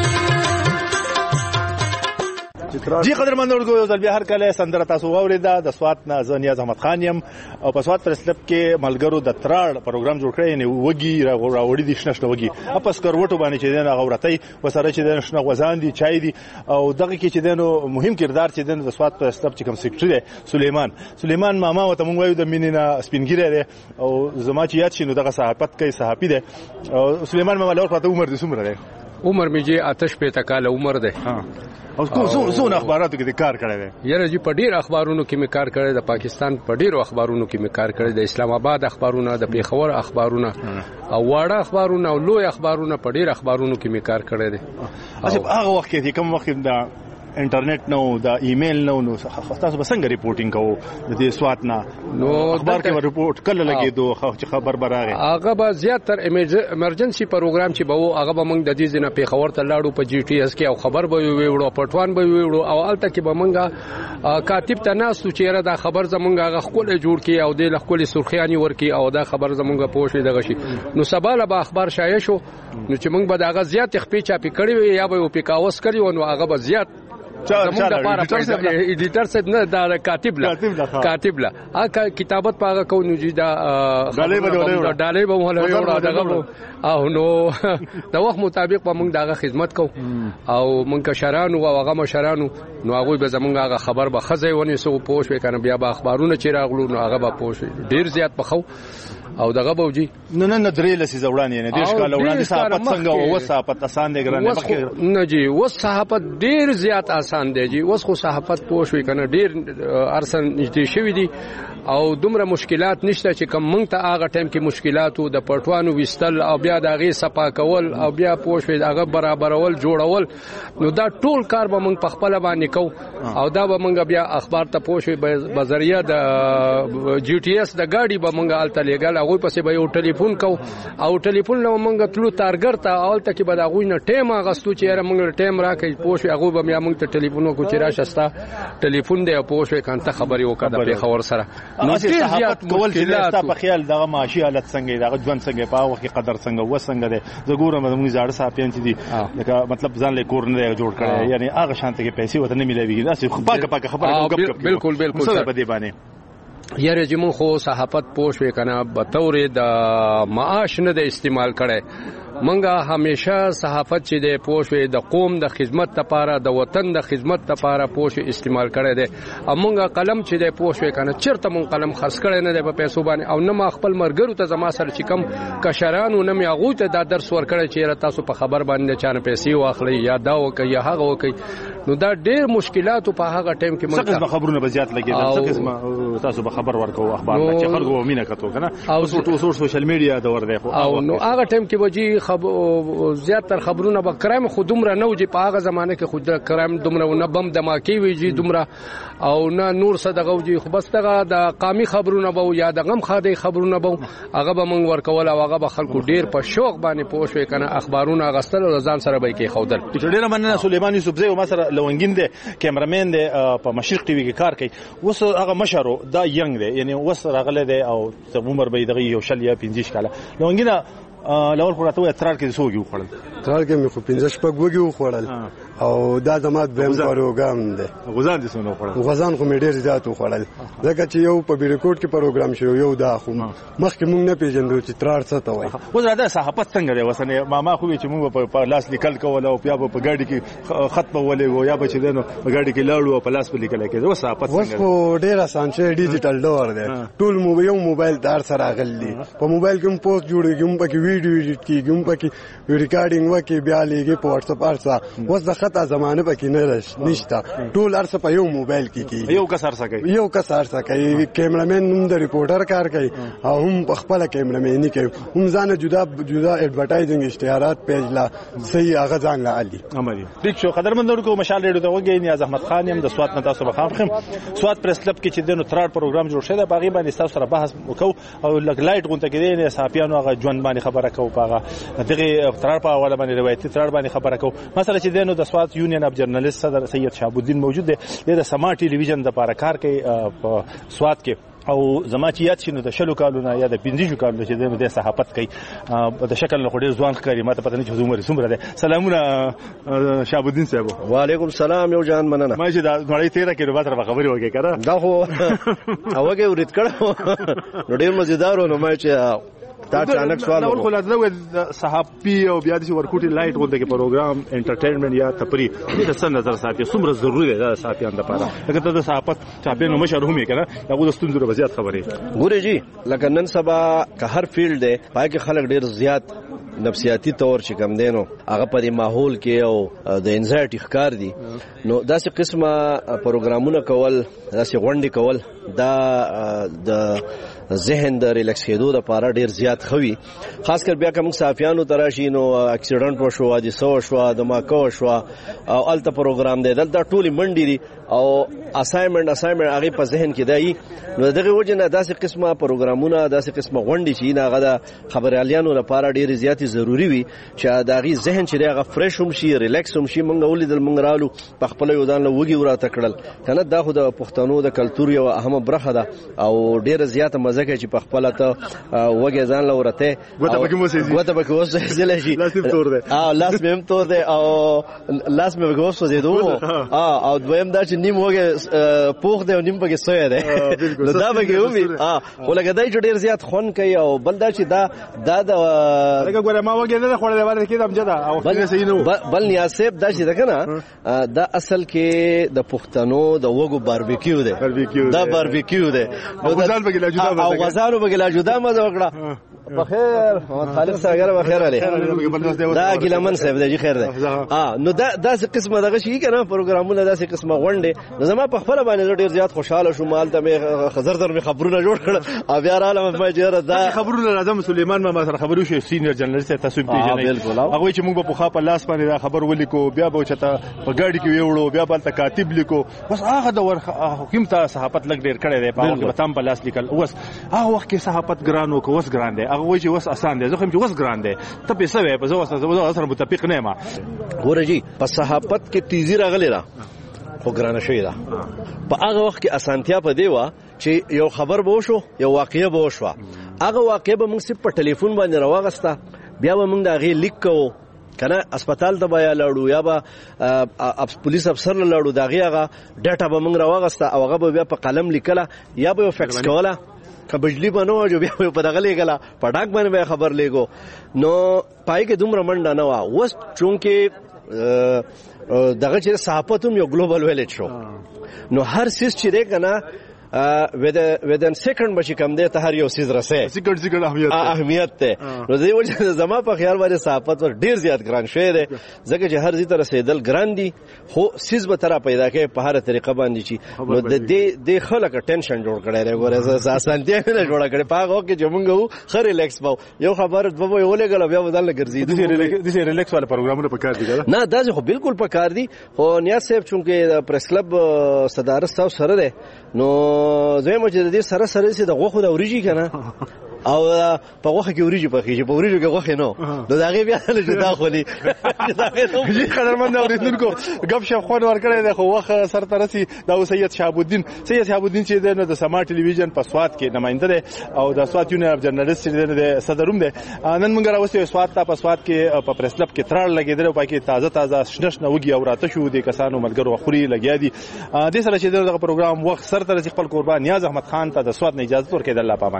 جی قدرمن اردو یو ځل بیا هر کله سندره تاسو واوریده د سوات نه زه نیاز احمد خان یم او په سوات پرس کلب کې ملګرو د تراړ پروګرام جوړ کړی یعنې وږي راوړي دي شنه شنه وږي په سکروټو باندې چې دی نو هغه ورتۍ ورسره چې دی شنه غوزان دي چای دي او دغه کې چې دی نو مهم کردار چې دی د سوات پرس کلب چې کوم سیکرټري دی سلیمان ماما ورته موږ وایو د مینې نه سپینګیری دی او زما چې یاد شي نو دغه صحافت کوي صحافي دی او سلیمان ماما لور پراته عمر دې څومره دی؟ عمر مې جی 58 کاله عمر دی. او څو اخباراتو کې کار کړی دی؟ یاره جی په ډیر اخبارونو کې مې کار کړی د پاکستان په ډیرو اخبارونو کې مې کار کړی د اسلام آباد اخبارونه د پیښور اخبارونه او واړه اخبارونه او لوی اخبارونه په ډیر اخبارونو کې مې کار کړی دی. اچھا هغه وخت کې کوم وخت د انټرنیټ نو د ایمیل نو تاسو به څنګه ریپورټینګ کوو د دې سوات نه نو اخبار کې ریپورټ کله لګېدو چې خبر برابر هغه به زیاتره ایمرجنسي پروګرام چې به وو هغه به موږ د دې ځنه پیښور ته لاړو په جی ټي اس کې او خبر به ویوړو پټوان به ویوړو او الته کې به موږ کاتب ته ناسو چیرې دا خبر زمونږ هغه خپل جوړ کی او د خپل سرخیانی ورکی او دا خبر زمونږ پوښې دغه شي نو سباله به اخبار شایع شو نو چې موږ به داغه زیات خپې چاپی کړی یا به او پیکاوس کړی نو هغه به زیات زمونږ لپاره ایډیټر سید نه دا کاتب لا هغه کتابت پاګه کو نو جی دا ډالې به مولا وړا دغه او نو د وخت مطابق به موږ دغه خدمت کو او موږ کشرانو او هغه مشرانو نو هغه به زمونږ هغه خبر به خزې ونی سو پوښ وکنه بیا به اخبارونه چې راغلو نو هغه به پوښ ډیر زیات بخو او دغه بوجي نه درې لسی زوړانی نه دیش کال وړاندې صحافت څنګه او صحافت آسان دی ګرانه مخکې نه جی و صحافت ډیر زیات آسان دی جی اوس خو صحافت پوښوي کنه ډیر ارسن نږدې شوی دی او دومره مشکلات نشته چې کوم مونږ ته هغه ټایم کې مشکلاتو د پټوانو وستل او بیا د هغه صفا کول او بیا پوښوي هغه برابرول جوړول نو دا ټول کار به مونږ په خپل باندې کو او دا به مونږ بیا اخبار ته پوښوي بذریعہ د جی ټي اس د گاډي به مونږ الته لګل هغه پسې به یو ټلیفون کو او ټلیفون نو مونږ تلو تارګر ته اولته کې به دا غوی نه ټیم اغستو چې مونږ ټیم راکې پوښوي هغه به بیا مونږ ته ټلیفون کو چې راشستا ټلیفون دی پوښوي کانته خبري وکړه په خبر سره نو صحافت کول چې تاسو په خیال دغه معاشي حالت څنګه دغه ژوند څنګه په وخت کې قدر څنګه وسنګ دی زګورم زموږ زاړه صحافیان چې دي لکه مطلب ځان له کور نه جوړ کړي یعنی هغه شانته کې پیسې وته نه ملوي دا څه پاکه خبره کوم بالکل په دې باندې یاره چې مون خو صحافت پوښوي کنه به تور د معاش نه د استعمال کړي منګه همیشه صحافت چې د پوښوي د قوم د خدمت لپاره د وطن د خدمت لپاره پوښوي استعمال کړي دي امونګه قلم چې د پوښوي کنه چیرته مون قلم خرڅ کړي نه د په پیسو باندې او نه ما خپل مرګرو ته زما سره چې کم کشرانو نه می هغه ته دا درس ور کړی چې تاسو په خبر باندې چانه پیسې واخلي یا دا وکي یا هغه وکي نو دا ډېر مشکلات په هغه ټیم کې مونږ څه خبرونه به زیات لګیدل څه قسمه تاسو به خبر ورکو اخبار چې خلکو مینه کتو کنه او سوشل میډیا دا ور دی او نو هغه ټیم کې وجي زیاتره خبرونه به کرام خودمره نه وجي په هغه زمانه کې خود کرام دومره نه بم دماکی ویجی دومره او نه نور صدقه وجي خو بس دغه د قامي خبرونه به یا د غم خاده خبرونه به هغه به مونږ ورکول او هغه به خلکو ډیر په شوق باندې پوښوي کنه اخبارونه غستل او ځان سره به کې خودل ډیر مننه سليمان یوسف زئی او مسره لونګین دی کیمرامین دی په مشرق ټي وي کې کار کوي وس هغه مشرو دا ینګ دی یعنی وس راغله دی او عمر به دغه یو شل یا 15 کاله لونګینه لول پراته ترار کې سوګي وخړل ترار کې مې خو 15 شپږ وګي وخړل او دا زمات بهم پروګرام دی غزان دي سونه وخړل غزان خو مې ډیر زیات وخړل ځکه چې یو په بیرکوټ کې پروګرام شو یو دا خو مخکې مونږ نه پیژندو چې ترار څه ته وایي وزراده صحافت څنګه دی وسنه ماما خو چې مونږ په لاس لیکل کول او بیا په گاډي کې خط په ولې یا به چې دنو په گاډي کې لاړو په لاس په لیکل کې وسه صحافت څنګه وسو ډیر آسان شي ډیجیټل ډور دی ټول یو موبایل دار سره غلي په موبایل کې پوسټ جوړېږي په کې ویډیو ایډیټ کیږي هم پکې ریکارډینګ وکي بیا لګي په واتس اپ ارسه اوس د خطا زمانه پکې نه نشته ټول ارسه په یو موبایل کې کیږي یو کس ارسه کوي کیمرامین هم د ریپورټر کار کوي او هم خپل کیمرامین کوي هم ځان جدا ایڈورټایزینګ اشتهارات پیج لا صحیح هغه ځان لا علي امري ټیک شو قدرمنو کو مشال ریډیو ته وګورئ نیاز احمد خان يم د سوات نتا صبح خام سوات پریس کلب کې چې دنو ترار پروګرام جوړ شوی دا باغی باندې تاسو سره بحث وکاو او لګ لایټ غونټه کې نه صحافیانو هغه ژوند باندې خبره کوو پاغه دغه ترار په حواله باندې روایتي ترار باندې خبره کوو مثلا چې دنو د سوات یونین اف جرنالست صدر سید شهاب الدین موجود دی د سما ټلویزیون د لپاره کار کوي په سوات کې او زما چې یاد شنو د شلو کالونو یا د 15 کالونو چې د صحافت کوي د شکل له خوري ځوان ښکاری ماته پته نه چې عمر څومره ده سلامونه شهاب الدین صاحب وعلیکم السلام یو جان مننه ما چې دا نړۍ 13 کیلو متر خبري وکړه کړه دا خو اوګه ورید کړه نو ډیر مزیدار نو ما چې تا اچانک سوال نو خو لازم صحافي او بیا د ورکوټي لایټ غونډه کې پروګرام انټرټینمنت یا تفریح د څه نظر ساتي څومره ضروري ده صحافیان لپاره لکه ته د صحافت چاپیانو مشر هم یې کنه هغه د ستونزو وضعیت خبرې ګوري جی لکه نن سبا که هر فیلډ دی پای کې خلک ډیر زیات نفسیاتی طور چې کم دینو هغه په ماحول کې او د انزایټي ښکار دي نو داسې قسمه پروګرامونه کول داسې غونډې کول دا د ذهن د ریلیکس کېدو لپاره ډیر زیات خوي خاص کر بیا کوم صحافیانو تراشي نو اکسیډنټ وشو د سو شو د ماکو شو او الته پروګرام دی دلته ټولي منډي دي او اسایمنټ هغه په ذهن کې دی نو دغه وجه نه داسې قسمه پروګرامونه داسې قسمه غونډې چې نه غدا خبريالانو لپاره ډیر زیات ضروری وي چې داغي ذهن چې هغه فرش هم شي ریلیکس هم شي مونږ ولیدل مونږ رالو په خپل یو ځان له وګي وراته کړل کنه دا خو د پښتنو د کلچر یو اهمه برخه ده او ډیر زیات مزه کوي چې په خپل ته وګي ځان له ورته ګوته پکې وسه زله شي لاس مې تور ده او لاس مې وګوسه زیدو او دویم دا چې نیم وګي پوخ ده او نیم پکې سوی ده دا پکې ومي ولګه دای چې ډیر زیات خون کوي او بل دا چې دا لکه ګوره ما وګی نه خوړل ورته کې دم جدا او څنګه صحیح نو بل نیاسب دا چې ده کنه دا اصل کې د پښتنو د وګو باربیکیو ده دا باربیکیو ده او غزال بګی لا جدا او غزالو بګی لا جدا مزه وکړه بخیر خالق ساګر بخیر علي دا ګلمن صاحب دی خیر ده نو دا قسمه دغه شي کنه پروګرامونه داسې قسمه غونډه زما په خپل باندې ډیر زیات خوشاله شوم مالته مې خزر در مې خبرونه جوړ کړ او بیا رااله ما جره دا خبرونه اعظم سليمان ما سره خبرو شو سینیئر جرنالست تاسو پیژنئ هغه چې موږ په خاطر لاس باندې دا خبر ولیکو بیا به چته په ګاډي کې ویوړو بیا بل کاتب لیکو بس هغه د حکومت ته صحافت لګ ډیر کړی دی په هغه کې تام په لاس لیکل اوس هغه وخت کې صحافت ګرانو کو وس ګران دی هغه وایي چې وس آسان دی زه هم چې وس ګران دی ته په سوي په زو سره متفق نه ما ګورجی په صحافت کې تیزی راغلی را خو ګرانه شوی دا په هغه وخت کې اسانتیا په دی وا چې یو خبر به وشو یو واقعي به وشو هغه واقعي به موږ صرف په ټلیفون باندې راوغستا بیا به موږ دا غي لیک کوو کنه هسپتال ته بیا لاړو یا به پولیس افسر لاړو دا غیغه ډاټا به موږ راوغستا او هغه بیا په قلم لیکله یا به فیکس کوله که بجلی بنو جو بیا په دغه لګلا په ډاک باندې خبر لګو نو پای کې دومره منډه نه وا وس چونکه دغه چې صحافت هم یو ګلوبل ویلیج شو نو هر سیس چې دی کنه within second بشي کم دی ته هر یو سیز رسې سیکړ اهمیت ته نو دی وجه زما په خیال باندې صحافت ور ډیر زیات ګران شوی دی ځکه چې هر زی تر رسیدل ګران دي خو سیز به تر پیدا کوي په هر طریقه باندې چی نو د خلک ټینشن جوړ کړي دی ګوره اسانتیا نه جوړ کړي پاغه کې جمونګو خر ریلیکس باو یو خبر دوه ولګل بیا بدل ګرځي د ریلیکس والا پروګرامونه په کار دي نه دا خو بالکل په کار دي خو نیاز صاحب چونکه پریس کلب صدارت تاسو سره ده نو زه مو چې د دې سره چې د غوخو د اوریجی کنه او په غوخه کې اوریجی پخې په اوریجو کې غوخه نو نو دا غي بیا له جدا خولي جی قدرمن اوریدونکو غب شپ خو ور کړی د غوخه سر ترسي دا سید شهاب الدین چې د سما ټلویزیون په سوات کې نماینده دی او د سوات یونین اف جرنالست چې د صدروم دی نن موږ راوستي سوات ته په سوات کې په پریس کلب کې ترړ لګیدل او پکې تازه شنه وګي او راته شو د کسانو ملګرو خوري لګیا دي د سره چې دغه پروګرام وخت سر ترسي خپل قربان نیاز احمد خان ته د سوات نه اجازه ورکړه الله پامان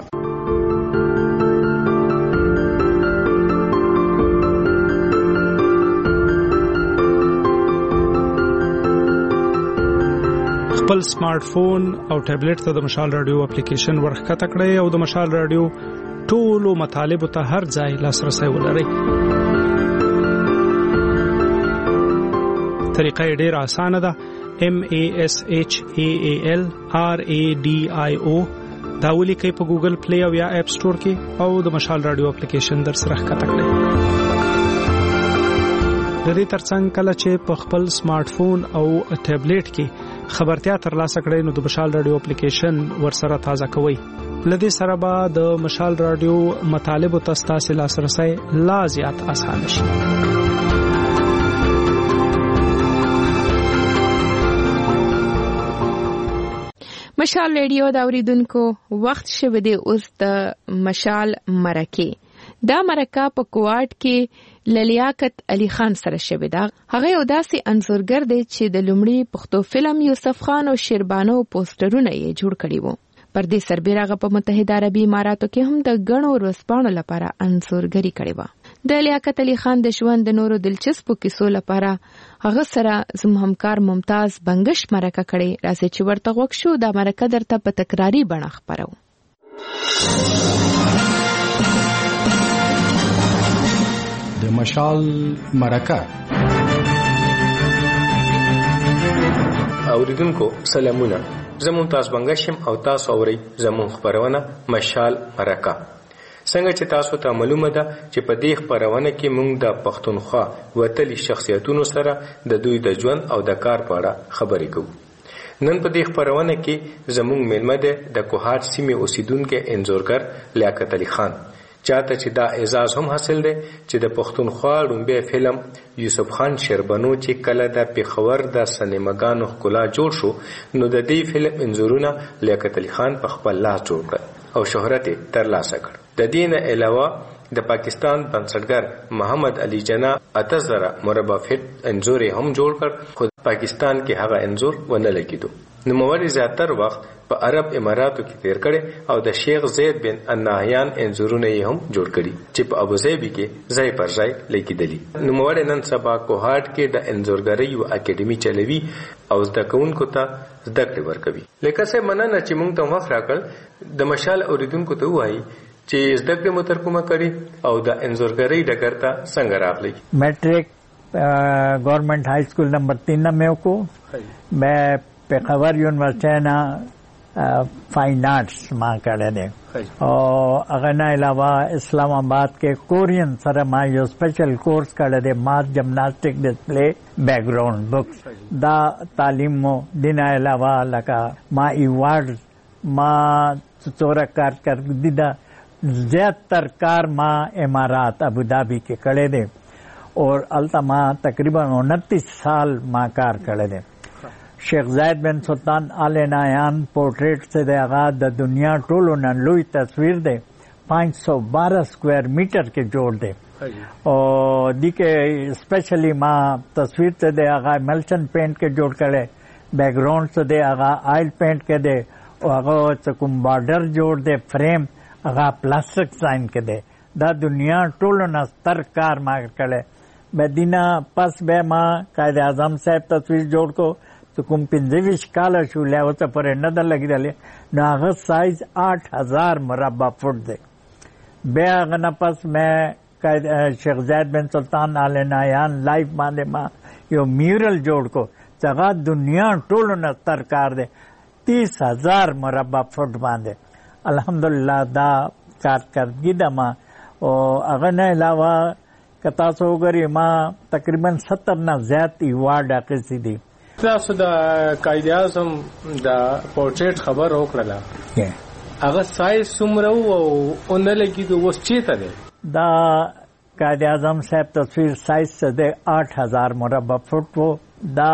خپل سمارټ فون او ټابلیټ ته د مشال رادیو اپلیکیشن ورخکته کړئ او د مشال رادیو ټولو مطالبو ته هر ځای لاسرسي ولرئ. طریقه یې ډېره اسانه ده. MASHAALRADIO دا ولیکئ په ګوګل پلی او یا اپ سٹور کې او د مشال رادیو اپلیکیشن در سره ښکته کړئ. د دې ترڅنګ کله چې په خپل سمارټ فون او ټابلیټ کې خبرتیا ترلاسه کړئ نو د مشال رادیو اپلیکیشن ورسره تازه کوئ. لدې سره به د مشال رادیو مطالبو ته ستاسو لاسرسي لا زیات آسان شي. مشال ریډیو دا اوریدونکو وخت شوه دی اوس د مشال مرکه. دا مرکه په کوارټ کې لیاقت علي خان سره شوه دا. هغه یو داسې انځورګر دی چې د لومړي پښتو فلم یوسف خان او شیربانو پوسټرونه یې جوړ کړي وو. پر دې سربېره هغه په متحده عربي اماراتو کې هم د غنو ورځپاڼو لپاره انځورګري کړې و. د لیاقت علي خان د ژوند د نورو دلچسپو کیسو لپاره هغه سره زموږ همکار ممتاز بنگش مرکه کړې. راځي چې ورته غوښ شو دا مرکه درته په تکراری بڼه خبرو. د مشال مرکه. اوریدونکو سلامونه، زه ممتاز بنگشم او تاسو اورئ زموږ خبرونه مشال مرکه. څنګه چې تاسو ته معلومه ده چې په دې خبرونه کې موږ د پښتونخوا وتلي شخصیتونو سره د دوی د ژوند او د کار په اړه خبرې کوو. نن په دې خبرونه کې زموږ میلمه ده د کوهاټ سیمې اوسیدونکو انځورګر لیاقت علي خان، چاته چې دا اعزاز هم حاصل دی چې د پښتونخوا لومړی فلم یوسف خان شیربانو چې کله د پیښور د سینماګانو ښکلا جوړ شو نو د دې فلم انځورونه لیاقت علي خان په خپل لاس جوړ کړ او شهرت ترلاسه کړ. د دې نه علاوه د پاکستان بنسټګر محمد علي جناح 8000 مربع فټ انځور هم جوړ کړ، خو پاکستان کې هغه انځور ونه لګیدو. نوموړي زیاتر وخت په عرب اماراتو کې تیر کړي او د شیخ زید بن النهیان انځورونه یې هم جوړ کړي چې په ابوظبي کې ځای پر ځای لیکيدلي. نوموړي نن سبا کوهاټ کې د انځورګرۍ یو اکیډمي چلوي او زده کوونکو ته زده کړې ورکوي. لکه څه مننه چې موږ ته وخت راکړ د مشال اوریدونکو ته وایي چې زده کړې مو تر کومه کړي او د انځورګرۍ ډګر ته څنګه راغلي. میټریک گورنمنٹ ہائی اسکول نمبر 3 میں کو میں پیښور یونیورسٹی نه فائن آرٹس ما کړی دی او هغه نه علاوه اسلام آباد کې کورین سره ما یو سپیشل کورس کړی دی ماس جمناسټک ډسپلے بیک ګراوند بکس. دا تعلیم مو دین علاوه لکه ما ایوارډ ما څوره کارکردګي دا زیاتر کار ما امارات ابوظبی کې کړی دی اور التما تقریبا 29 سال ما کار کړی دی. شیخ زید بن سلطان آل نایان پورټریټ سے د هغه د دنیا ټولو نه لوی تصویر دی 512 سکوائر میټر کې جوړ دی او دی کې اسپیشلی ما تصویر سے د هغه ملچن پینټ کې جوړ کړي، بیک ګراوند سے د هغه آئل پینټ کې دی او هغه کوم بارډر جوړ دی فریم هغه پلاستیک ساين کې دی. دا دنیا ټولو نه ستر کار ما کړي. بدینا پس به ما قائد اعظم صاحب تصویر جوړ کو کوم 25 کال شو له ته پر نه د لګیدل نو هغه سایز 8000 مربع فٹ دی. بیا غنه پس مې شیخ زید بن سلطان آل نایان لایف باندې ما یو میورل جوړ کو څنګه دنیا ټولو نه تر کار دی 30000 مربع فٹ باندې. الحمدلله دا کارکردګي د ما او هغه نه علاوه کتا سو غری ما تقریبا 70 نه زیات ایوارډ اخیستی دي. تاسو د قائد اعظم د پورټریټ خبر وکړه هغه سایز څومره او اون لګیدو اوس چیرته دی؟ دا قائد اعظم صاحب تصویر سائز سے دے 8000 مربع فٹ وہ دا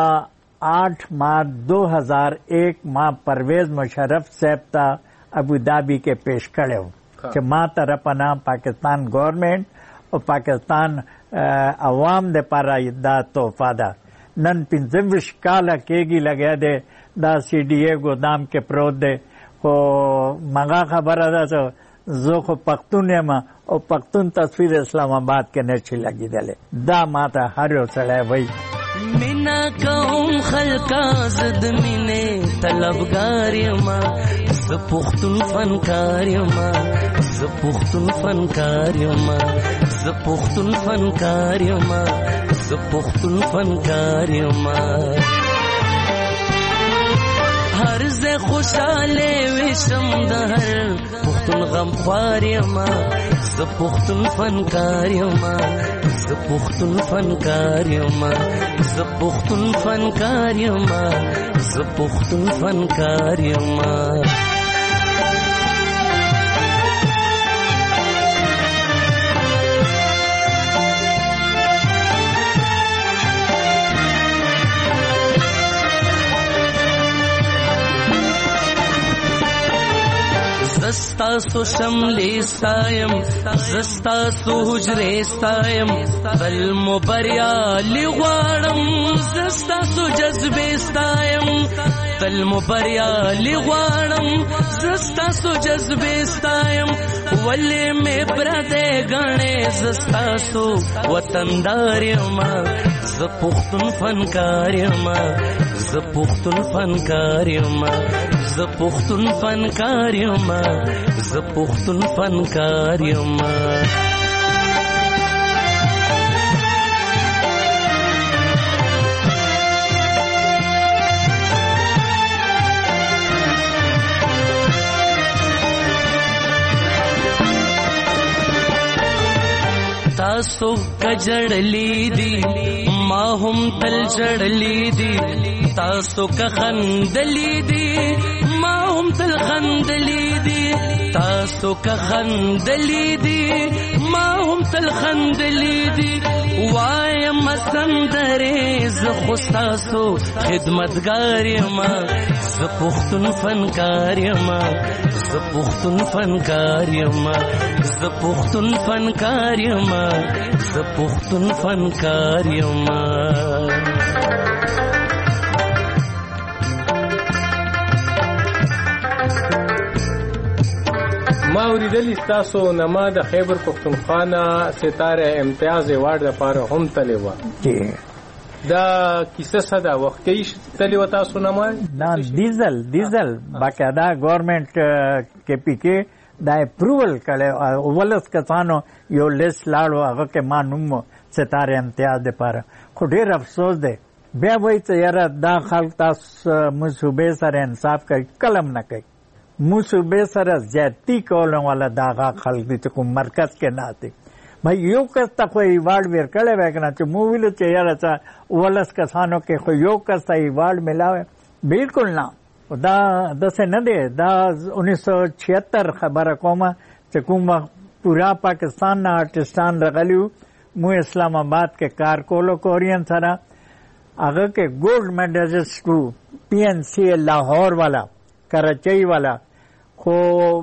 8 مارچ 2001 ماں پرویز مشرف صاحب تا ابوظبی کے پیش کڑے ہو کہ ماں طرفنا پاکستان گورنمنٹ اور پاکستان عوام دے پارا دا تحفہ دا نن 25 کالا کېږي لګیا دی دا سی ډي اے ګودام کې پروت دی خو مغا خبره ده چې زه خو پښتون یم او پښتون تصویر اسلام آباد کې نه شي لګېدلی دا ماته هر یو سړی وایي مینا کوم خلکا زد مینه طلبګار یما ز پښتون فنکار یما ز پښتون فنکار یما ز پښتون فنکار یما ز پښتون فنکار یما هر زه خوشاله وشم د هر پښتون غم خوار یما ز پښتون فنکار یما ز پښتون فنکار یما ز پښتون فنکار یما ز پښتون فنکار یما زستا سو شملی ستایم زستا سو حجرې ستایم بل مبریالی غواړم زستا سو جذبې ستایم بل مبریالی غواړم زستا سو جذبې ستایم ولې مې پردې غاڼې زستا سو وطندار یما ز پښتون فنکار یما ز پښتون فنکار یما ز پښتون فنکار یما ز پښتون فنکار یما تاسو کجړلی دی ما هم تل جړلی دی تاسو کا خندلی دی ما هم تل خندلی دی تاسو کا خندلی دی ما هم تل خندلی دی وایم سندره ز خوستاسو خدمتګار یما ز پښتون فنکار یما ز پښتون فنکار یما ز پښتون فنکار یما ز پښتون فنکار یما ما اوریدلی تاسو نما د خیبر پختونخوا ستاره امتیاز ایوارډ لپاره هم تللی و دا کیسه صدا وختي تللی و تاسو نما دا ډیزل باقاعده گورنمنت کې پی دا اپروول کړي ولس کسانو یو لیست لاړو هغه کې ما نوم ستاره امتیاز لپاره خو ډیر افسوس دی بیا وایي چې یاره دا خلک تاسو مصوبې سره انصاف کوي کلم نه کوي مصوبې سره زیاتی کولو والا داغه خلک دي چې کوم مرکز کې نه دي بھائی یو کس ته خو ایوارډ ورکړی وای کنه چې مو ویل چې یاره څه ولس کسانو کې خو یو کس ته ایوارډ ملاوي بالکل نه دا داسې نه دی دا 1976 خبره کومه چې کوم پورا پاکستان نه آرټسټان راغلیو مو اسلام آباد کې کار کولو کورین سره هغه کې ګولډ میډلسټ وو پی این سی لاهور والا کراچۍ والا خو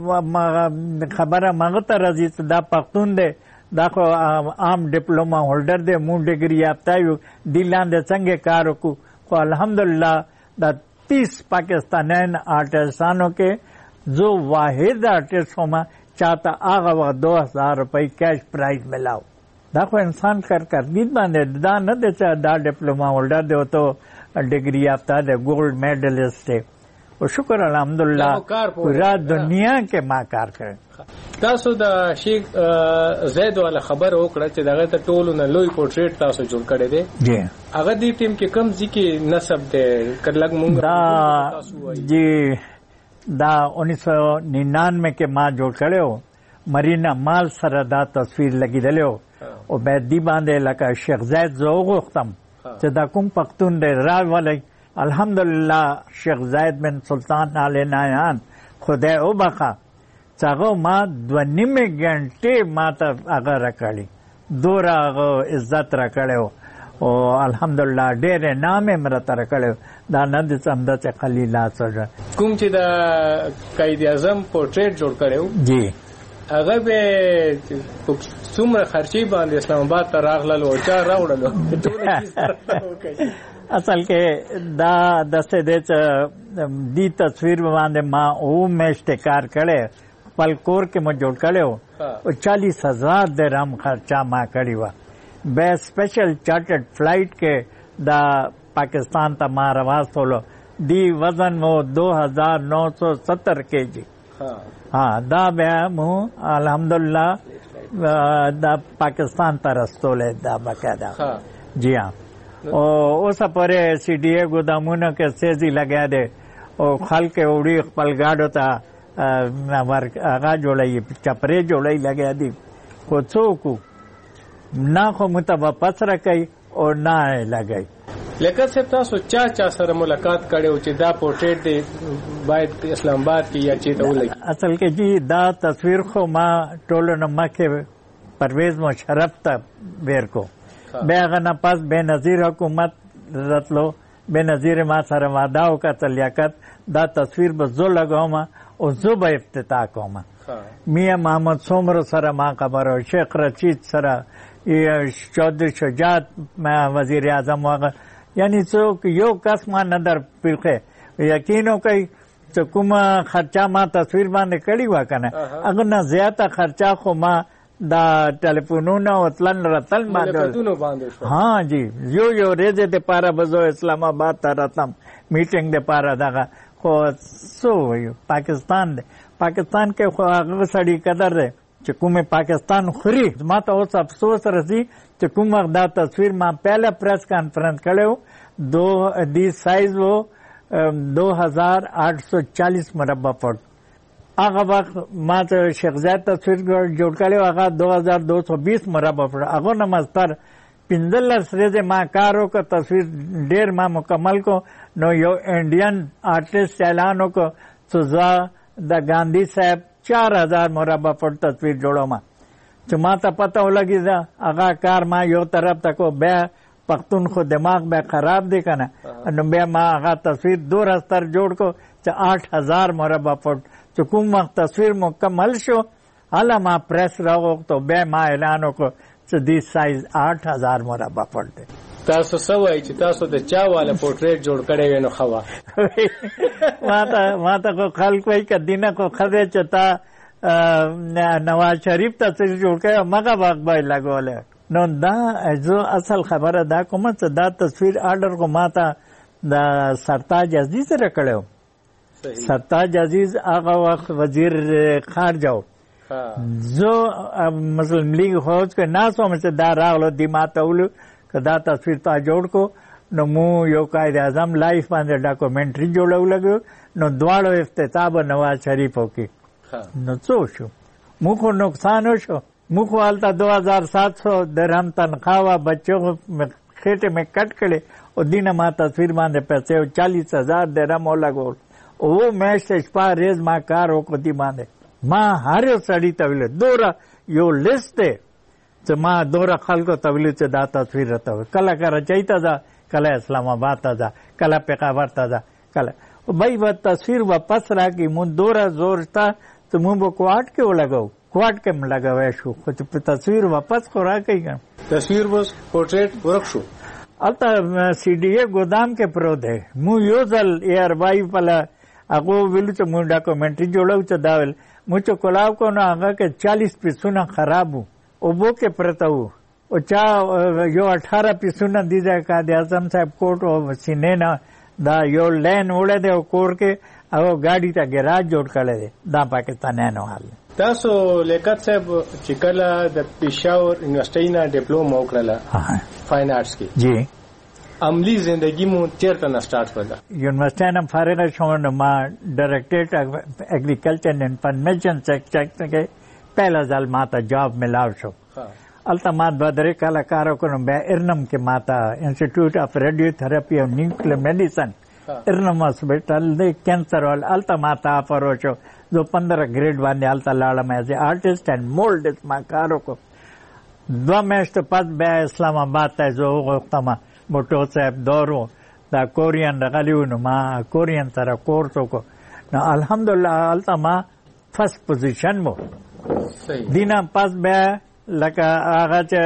خبره مغه ته راځي چې دا پښتون دی دا خو عام ډیپلوما هولډر دی مو ډیګري یافته یو دی لاندې څنګه کار وکړو خو الحمدلله دا 30 پاکستانیان آرٹسٹانوں کے جو واحد آرٹسٹ ہوما چاہتا آغا وقت 2000 روپے کیش پرائز ملاو دا خو انسان کردید باندې دا نه دی چې دا ډیپلوما هولډر دی او ته ډیګري یافته دی ګولډ میډلسټ دی او شکر الحمدلله پورا دنیا کې ما کار کړ تاسو د شیخ زید والا خبر وکړه چې دغه ته ټولو نه لوی پورټریټ تاسو جوړ کړی دی جی هغه دې ټیم کې کم ځکه نسب دی کډلګ مونږ دا جی دا 1999 کې ما جوړ کړو مرینا مال سره دا تصویر لګیدلو او به دی باندې لکه شیخ زید زوغ وختم چې دا کوم پښتون دی راولای الحمدلله شیخ زید بن سلطان علی نایان خدای او بخا څنګه ما 2.5 غنټه ما ته هغه راکړی دورا عزت راکړیو او الحمدلله ډېر نام یې مرته راکړیو دا نه د څنګه چې خلیل سره کوم چې دا قائد اعظم پورټریټ جوړ کړو جی هغه به څومره خرچي باندې اسلام آباد ته راغلل او چا راوړل اصل کې دا د سده دی تصویر باندې ما او مېشته کار کړي خپل کور کې ما جوړ کړو او 40,000 درهم خرچا ما کړی و به سپیشل چارټرډ فلایټ کې دا पाकिस्तान ته ما راوستلو دی وزن مو 2970 kg ها دا بیا مو الحمدلله دا پاکستان ته رسولې دا بقاعده جی हाँ اوس پرې سی ډي اي ګودامونو کې سيزي لګیا دي او خلک وړي خپل گاډو ته هغه جوړي چپرې جوړي لګیا دي خو څوک نه خو متبه پسره کوي او نه لګي لیکن صاحب تاسو چا سره ملاقات کړو چې دا پورټریټ دی باید اسلام آباد کې یا چې ته ولګي اصل کې جی دا تصویر خو ما ټولو نه مکه پرویز مشرف ته ویر کو بیا غنا پاس بے نظیر حکومت راتلو بے نظیر ما سره وعده وکړه لیاقت دا تصویر به زو لګوم او زو به افتتاح کوم میاں محمد سومر سره ما خبرو شیخ رشید سره چودھری شجاعت وزیر اعظم وغیرہ یعنی څوک یو کس ما نه در پیخه یقینو کوي چې کومه خرچه ما تصویر باندې کړی و کنه اگر نه زیاته خرچه خو ما دا ټلیفونونه او تلن راتل باندې ها جی یو ریزه د پاره بزو اسلام آباد ته راتم میټینګ د پاره دغه خو سو پاکستان کې خو هغه سړی قدر دی چې کومه پاکستان خوري ما ته اوس افسوس راځي چې کومه دا تصویر ما پہلا پریس کانفرنس کړو دی سائز وہ 2840 مربع فٹ هغه وخت ما ته شیخ زید تصویر جوړ کړو هغه 2220 مربع فٹ هغه نمستر 15 ورځې ما کارو کو تصویر ډیر ما مکمل کو نو یو انډین آرټیست اعلان وکړ سزا د ګاندھی صاحب 4000 مربع فٹ تصویر جوړو ما چې ما ته پته ولګی دا هغه کار ما یو طرف تکو بیا پختون خو دماغ به خراب دی کنه نو بیا ما هغه تصویر دو رستر جوړ کو چې 8000 مربع فٹ چې کوم وخت تصویر مکمل شو حالا ما پریس راغوښتو بیا ما اعلان وکړ چې دی سایز 8000 مربع فٹ دی تاسو سوای چې تاسو د چا والا پورټریټ جوړ کړی وینو خوا ما ته خلک وایي کدینه کو خدای چتا نواز شریف ته جوړ کړی مګه باغ بای لګولې نو دا جو اصل خبره دا کومه چې دا تصویر آرډر کو ماته د سرتاج عزیز سره کړو سرتاج عزیز هغه وخت وزیر خارجه زه مسلم لیگ فوج کې ناسو مې دا راغلو دی ماته ولو کدا تصویر تا جوړ کو نو مو یو قائد اعظم لایف باندې ډاکومنټري جوړو لګو نو دواړو افتتاح نواز شریف وکي نو څه شو مو کو نقصان شو مو خو حالت 2700 درهم تنخواه بچو خېټه میں کټ کړي او دینه ما تصویر باندې پیسې 40000 درهم لګول او مې شپه ریز ما کار وکړ دی باندې ما هر سړی ته ویل دورا یو لیست ده چې ما دورا خلکو ته ویل چې دا تصویر راته کله کله چایته دا کله اسلام آباد ته دا کله پیښور ته دا کله بھائی وہ تصویر واپس راکی مون دورا زور تا تو مون بو کوارٹ کے لگاو کوارٹ کے لگاوے شو خود تصویر واپس کو راکی گا تصویر بس پورٹریٹ ورک شو التا سی ڈی اے گودام کے پرو دے مو یوزل ایئر بائی پلا اگو ویلو چ مون ڈاکومنٹری جوړو چ داول مچو کولاو کو نو هغه کې 40 پیسونه خراب او بو کې پرتاو او چا یو 18 پیسونه دی ځای کا د اعظم صاحب کوټ او سینینا دا یو لین وړه دی او کور کې او ګاډي ته ګراج جوړ کړل دی دا پاکستانیانو حال تاسو لیاقت صاحب چې کله د پېښور یونیورسيټي نه ډیپلوما وکړه فاین آرټس کې جی عملی زندگی مو چیرته نه سٹارټ کړه یونیورسيټي نه فارغ شوم نو ما ډایریکټریټ اګریکلچر اینڈ انفارمیشن سیکټر کې پہلا ځل ماته جاب ملاو شو الته ما بدرې کاله کار وکړم بیا ارنم کې ماته انسټیټیوټ اف ریډیو تھراپي او نیوکلیر میډیسن ارنم هاسپټل د کینسر ول الته ماته افرو شو جو 15 گریډ باندې الته لاړم ایز آرټیست اینڈ مولډ ما کار وکړ 2 میاشت پس بیا اسلام آباد ته زه وغوښتم موټو صاحب دورو دا کورین غلیو نو ما کورین سره کورس وکړ نو الحمدلله الته ما فرست پوزیشن مو دینا پس بیا لکه هغه چې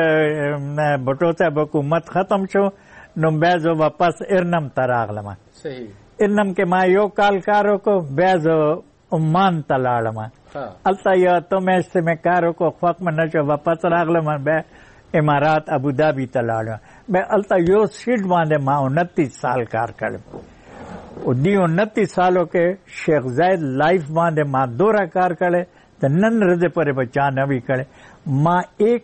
بټو صاحب حکومت ختم شو نو بیا زه واپس ارنم ته راغلم ارنم کې ما یو کال کار وکړ بیا زه عمان ته لاړم الته یو 2 میاشتې مې کار وکړ خوښ مې نه شو واپس راغلم بیا امارات ابوظبي ته لاړم به الته یو سیټ باندې ما 29 سال کار کړم او دی 29 سالو کې شیخ زاید لایف باندې ما دوره کار کړی ته نن ورځې پورې بچا نه وی کړی ما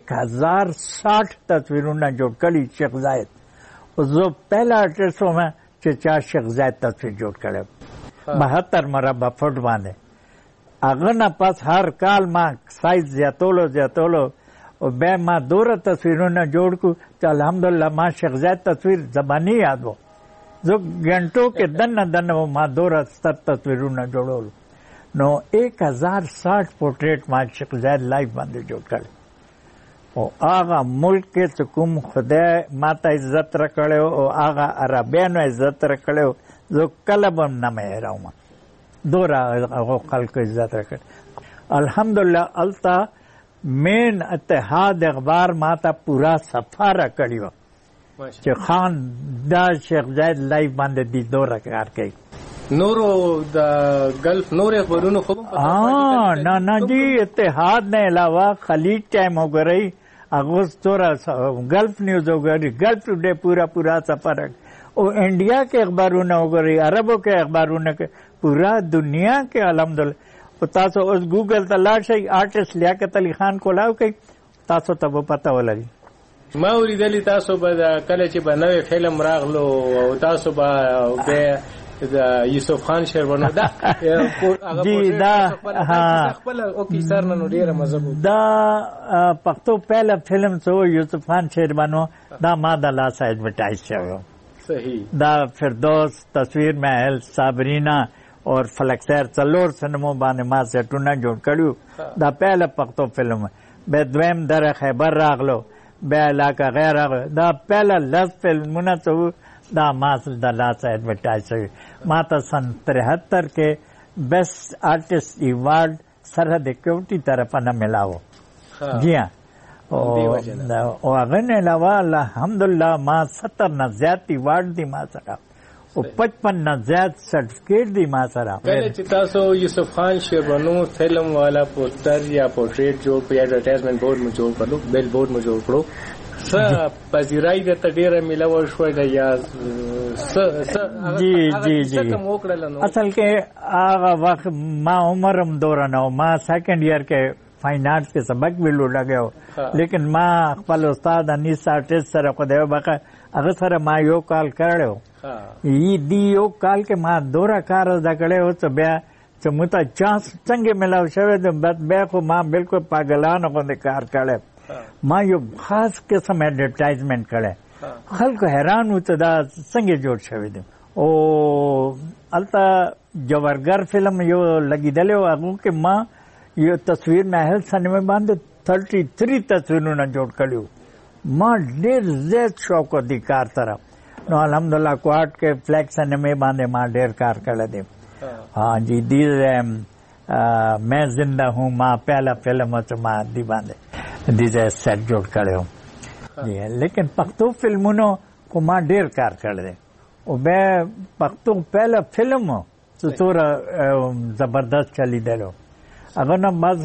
1060 تصویرونه جوړ کړي شیخ زاید او زه پہلا آرټسټ وم چې چا شیخ زاید تصویر جوړ کړی 72 مربع فوټ باندې هغه نه پس هر کال ما سایز زیاتولو او به ما دوره تصویرونه جوړ کو چې الحمدلله ما شیخ زاید تصویر زبانی یاد وو زه غنټو کې دنه ما دوره 70 تصویرونه جوړول نو 1060 پورټریټ ما شیخ زاید لایف باندې جوړ کړ او هغه ملک کې کوم خدای ماته عزت راکړو او هغه عربانو عزت راکړو زه کله به نه مهراوم دوره هغه خلکو عزت راکړ الحمدلله التا مین اتحاد اخبار ماته پورا سفر کړیو چې خان دا شیخ زاید لایف باندې دی دوره کار کوي نورو د گلف نور خبرونو خو نه جی اتحاد نه علاوه خلیج ټایم وګورئ اغوستورا گلف نیوز وګورئ گلف ټوډے پورا سفر او انډیا کې اخبارونه وګورئ عربو کې اخبارونه کې پورا دنیا کې الحمدلله او تاسو اوس ګوګل ته لاړ شئ آرټسټ لیاقت علي خان کولاو کوي تاسو ته به پته ولري ما ولیدلی تاسو به کله چې به نوې فلم راغلو او تاسو به د یوسف خان شیروانو دا جی دا خپل او کی سر نن ډیره مزه دا پښتو پہلا فلم سو یوسف خان شیروانو دا ما د لاس ایڈورټایز شو صحیح دا فردوس تصویر محل صابرینا اور فلک سیر څلور سینمو باندې ما سیټونه جوړ کړیو دا پہلا پښتو فلم به دویم در خیبر راغلو به علاقه غیر راغلو دا پہلا لس فلمونه څو دا ماسل د لاس ایڈورټایز شوی ما ته سن 73 کې بیسٹ آرټسٹ ایوارډ سرحد کیوټي طرفه نه ملاو جی ها او هغه نه علاوه الحمدلله ما 70 نه زیات ایوارډ دي ما سره او 55 نه زیات سرټیفیکیټ دي ما سره کله چې تاسو یوسف خان شیروانو فلم والا پوسټر یا پورټریټ جوړ په ایڈورټایزمنٹ بورډ میں جوړ کړو بیل بورډ میں جوړ کړو س پذیرای د تډیره ملاو شو د یا جی اصل کې هغه وخت ما عمرم دورانو ما سیکنډ ایئر کې فائن آرټس کې سبق ویلو لګاو لیکن ما خپل استاد انیس آرټسټ سره خو دیو بقا هغه سره ما یو کال کړو دی یو کال کې ما دوره کار زده کړو چې بیا چې مته چانس څنګه ملاو شوی د بیا خو ما بالکل پاگلانو باندې کار کړو ما یو خاص قسم ایڈورټایزمنٹ کړه خلکو حیران و ته دا څنګه جوړ شوی دی او التا جوارګر فلم یو لګیدل او هغه کې ما یو تصویر محل سینما باندې 33 تصویرونه جوړ کړیو ما ډېر زیات شوق دي کار طرف نو الحمدلله کوټ کې فلیکس سینما باندې ما ډېر کار کړل دي हाँ जी दी मैं जिंदा हूँ माँ पहला फिल्म माँ दी बांधे दीजे सेट जोड़ करे हूँ जी लेकिन पख्तू फिल्मों को माँ ढेर कार कर दे और मैं पख्तू पहला फिल्म तो थोड़ा जबरदस्त चली दे लो अगर न बस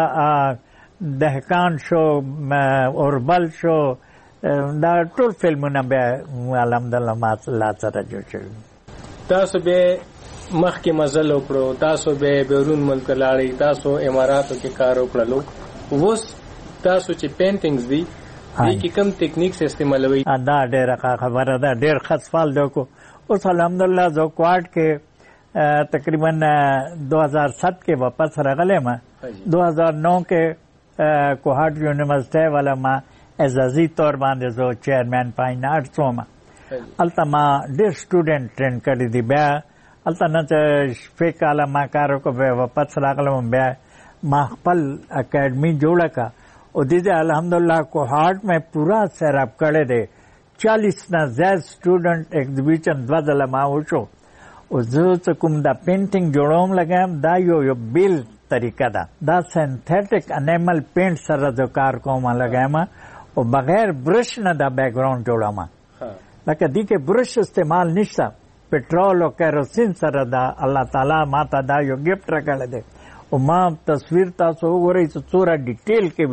दहकान शो और बल शो दा टोल फिल्म न बे अलहमदुलिल्लाह माशाल्लाह सर जो चल تاسو به مخکې مزل وکړو تاسو به بیرون ملک لاړی تاسو اماراتو کې کار وکړلو اوس تاسو چې پینټینګز دي دې کې کوم ټیکنیکس استعمالوي دا ډېر خبره ده ډېر ښه سوال دی کو اوس الحمدلله زه کوټ کې تقریبا 2007 کې واپس راغلی ما 2009 کې کوهاټ یونیورسيټي والا ما اعزازي تور باندې زه چیرمن فاین آرټس وم الته ما ډېر سټوډنټ ټرین کړي دي بیا الته نه شپې کاله ما کار وکړ بیا واپس راغلم بیا ما خپل اکیډمي جوړه کړه او دې الحمدلله کوهاټ میں پورا سیٹ اپ کړی دی 40 نه زیات سټوډنټ ایگزیبیشن دوه ځله ما وشو او زه چې کوم دا پینټینګ جوړوم لګم دا یو بیل طریقه ده دا سینتھیټک انیمل پینټ سره د کار کوم لګم او بغیر برش نه دا بیک گراوند جوړم لکه دې کې برش استعمال نشته पेट्रोल और केरोसिन सर दा अल्लाह ताला माता दा यो गिफ्ट रखल दे और मां तस्वीर तासो वरी चोरा डिटेल के भी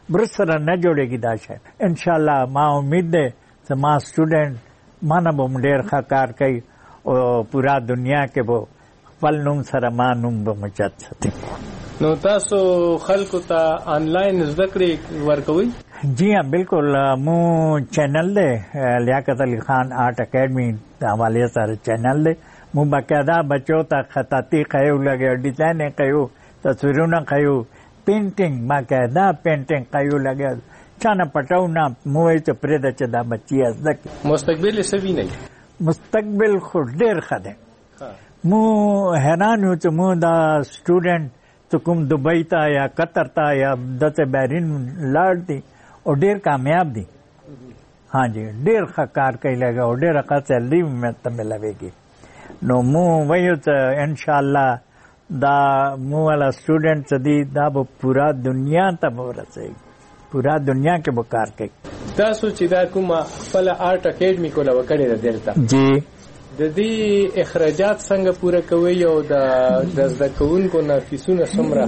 برسره نه جوړېږي دا شی. ان شاء الله ما امید ده زما سټوډنټ مانه به ډېر ښه کار کوي او پورا دنیا کې به خپل نوم سره ما نوم به مجد ساتي. نو تاسو خلکو ته آنلاین زده کړې ورکوئ؟ جی ہاں بالکل. مو چینل دے لیاقت علی خان آرٹ اکیڈمی حوالے سارے چینل دے مو باقاعدہ بچوں تک خطاطی قیو لگے ڈیزائن قیو تصویروں نہ قیو پینٹنگ باقاعدہ پینٹنگ قیو لگے چانا پٹاو نہ موئی تو پریدا چدا بچی ازدک مستقبل سوی نہیں مستقبل خود ډیر خده مو حیران یو چې مو دا سټوډنټ تو کوم دبئی تا یا قطر تا یا دته بحرین لاړ دي او ډیر کامیاب دي. हाँ जी ډیر ښه کار کوي لګا او ډیر ښه سیلری مته ملويږي. نو مو وایو ته ان شاء الله دا مو والا سټوډنټ دي دا به پورا دنیا ته ورسېږي پورا دنیا کې به کار کوي. تاسو چې دا کومه خپل آرټ اکیډمي کوله وکړې ده دلته جی د دې اخراجات څنګه پوره کوي او د زده کوونکو نه فیسونه څومره؟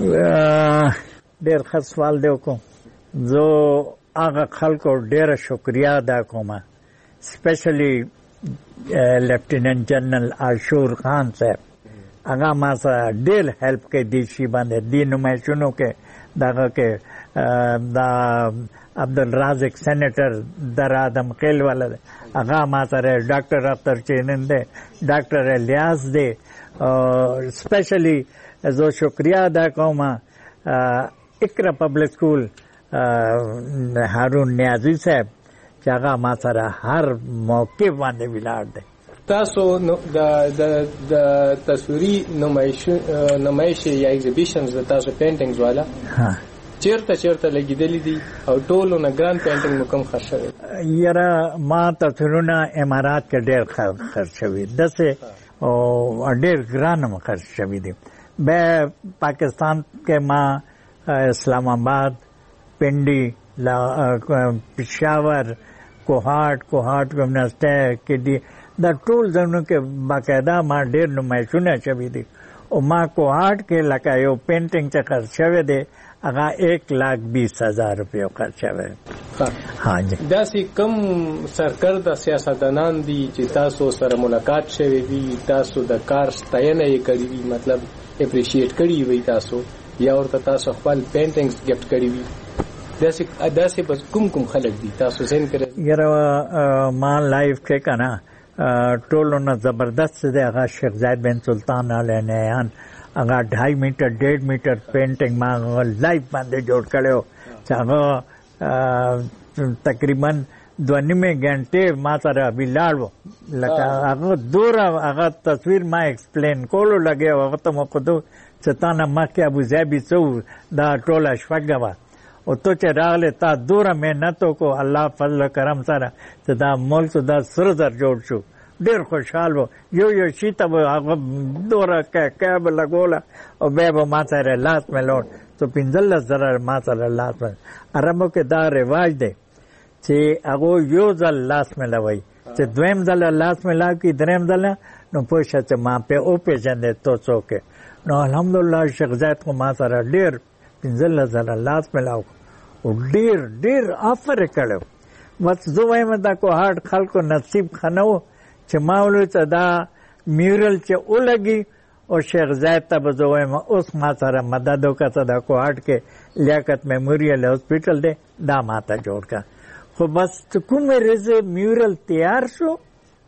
ډیر ښه سوال دی وکړو. زه هغه خلکو ډیره شکریا ادا کوم سپیشلی لیفټیننټ جنرال عاشور خان صاحب هغه ما سره ډیر هیلپ کوي دې شي باندې دې نمایشونو کې دغه کې دا عبدالرازق سینیټر در آدم خیل والا هغه ما سره ډاکټر اختر چینن دی ډاکټر الیاس دی سپیشلی زه شکریا ادا کوم اقرا پبلک سکول هارون نیازی صاحب چې هغه ما سره هر موقع باندې ولاړ دی. تاسو د تصویري نمایش یا ایگزیبیشنز د تاسو پینټینګز والا چیرته لګیدلې دي او ټولو نه ګران پینټینګ مکم خرڅ شوی؟ یاره ما تصویرونه امارات کې ډېر خرڅ شوي دسه او ډېر ګران هم خرڅ شوي دي. به پاکستان کې ما اسلام آباد پنڈی پشاور کوهاټ ګمناسټر کې دي دا ټول ځایونو کې باقاعده ما ډېر نمایشونه شوي دي او ما کوهاټ کې لکه یو پینټینګ چې خرڅ شوی دی هغه 1,20,000 روپیو خرڅ شوی. हाँ जी داسې کم سرکرده سیاستدانان دي چې تاسو سره ملاقات شوی وي تاسو د کار ستاینه یې کړې وي مطلب اپریشیټ کړی وي تاسو یا ورته تاسو خپل پینټینګز ګفت کړی وي داسې بس کوم خلک دي تاسو زین کړی؟ یاره ما لایف کې کنه ټولو نه زبردست دی هغه شیخ زید بن سلطان علی نیان هغه 2.5 میټر 1.5 میټر پینټینګ ما لایف باندې جوړ کړو چې هغه تقریبا 2.5 غنټه ما سره ویلاړو لکه هغه دوره هغه تصویر ما ایکسپلین کولو لګي هغه ته مو خود ستانه مکه ابو ظبي څو دا ټوله شپږه او تو چې راغله تا دوره مهنتو کو الله فضل کرم سره ته دا ملک دا سر در جوړ شو ډیر خوشحال وو یو شي ته هغه دوره کېب لګوله او به ما سره لاس ملون تو 15,000 ما سره لاس مل عربو کې دا رواج دی چې هغه یو ځل لاس ملوي چې دویم ځل لاس ملا کی دریم ځل نو پوښتنه چې ما په او پیژندې تو څوک نو الحمدلله شیخ زید کو ما سره ډیر 15,000 لاس ملاو او ډیر آفر کړو بس زه وایم دا کو هارد خلکو نصیب خنو چې ما ولې دا میورل چې ولګي او شیخ زید ته به زه وایم اوس ما سره مدد وکړه دا کو هارد کې لیاقت میموریل هاسپټل دی دا ما ته جوړ کا خو بس کوم رزه میورل تیار شو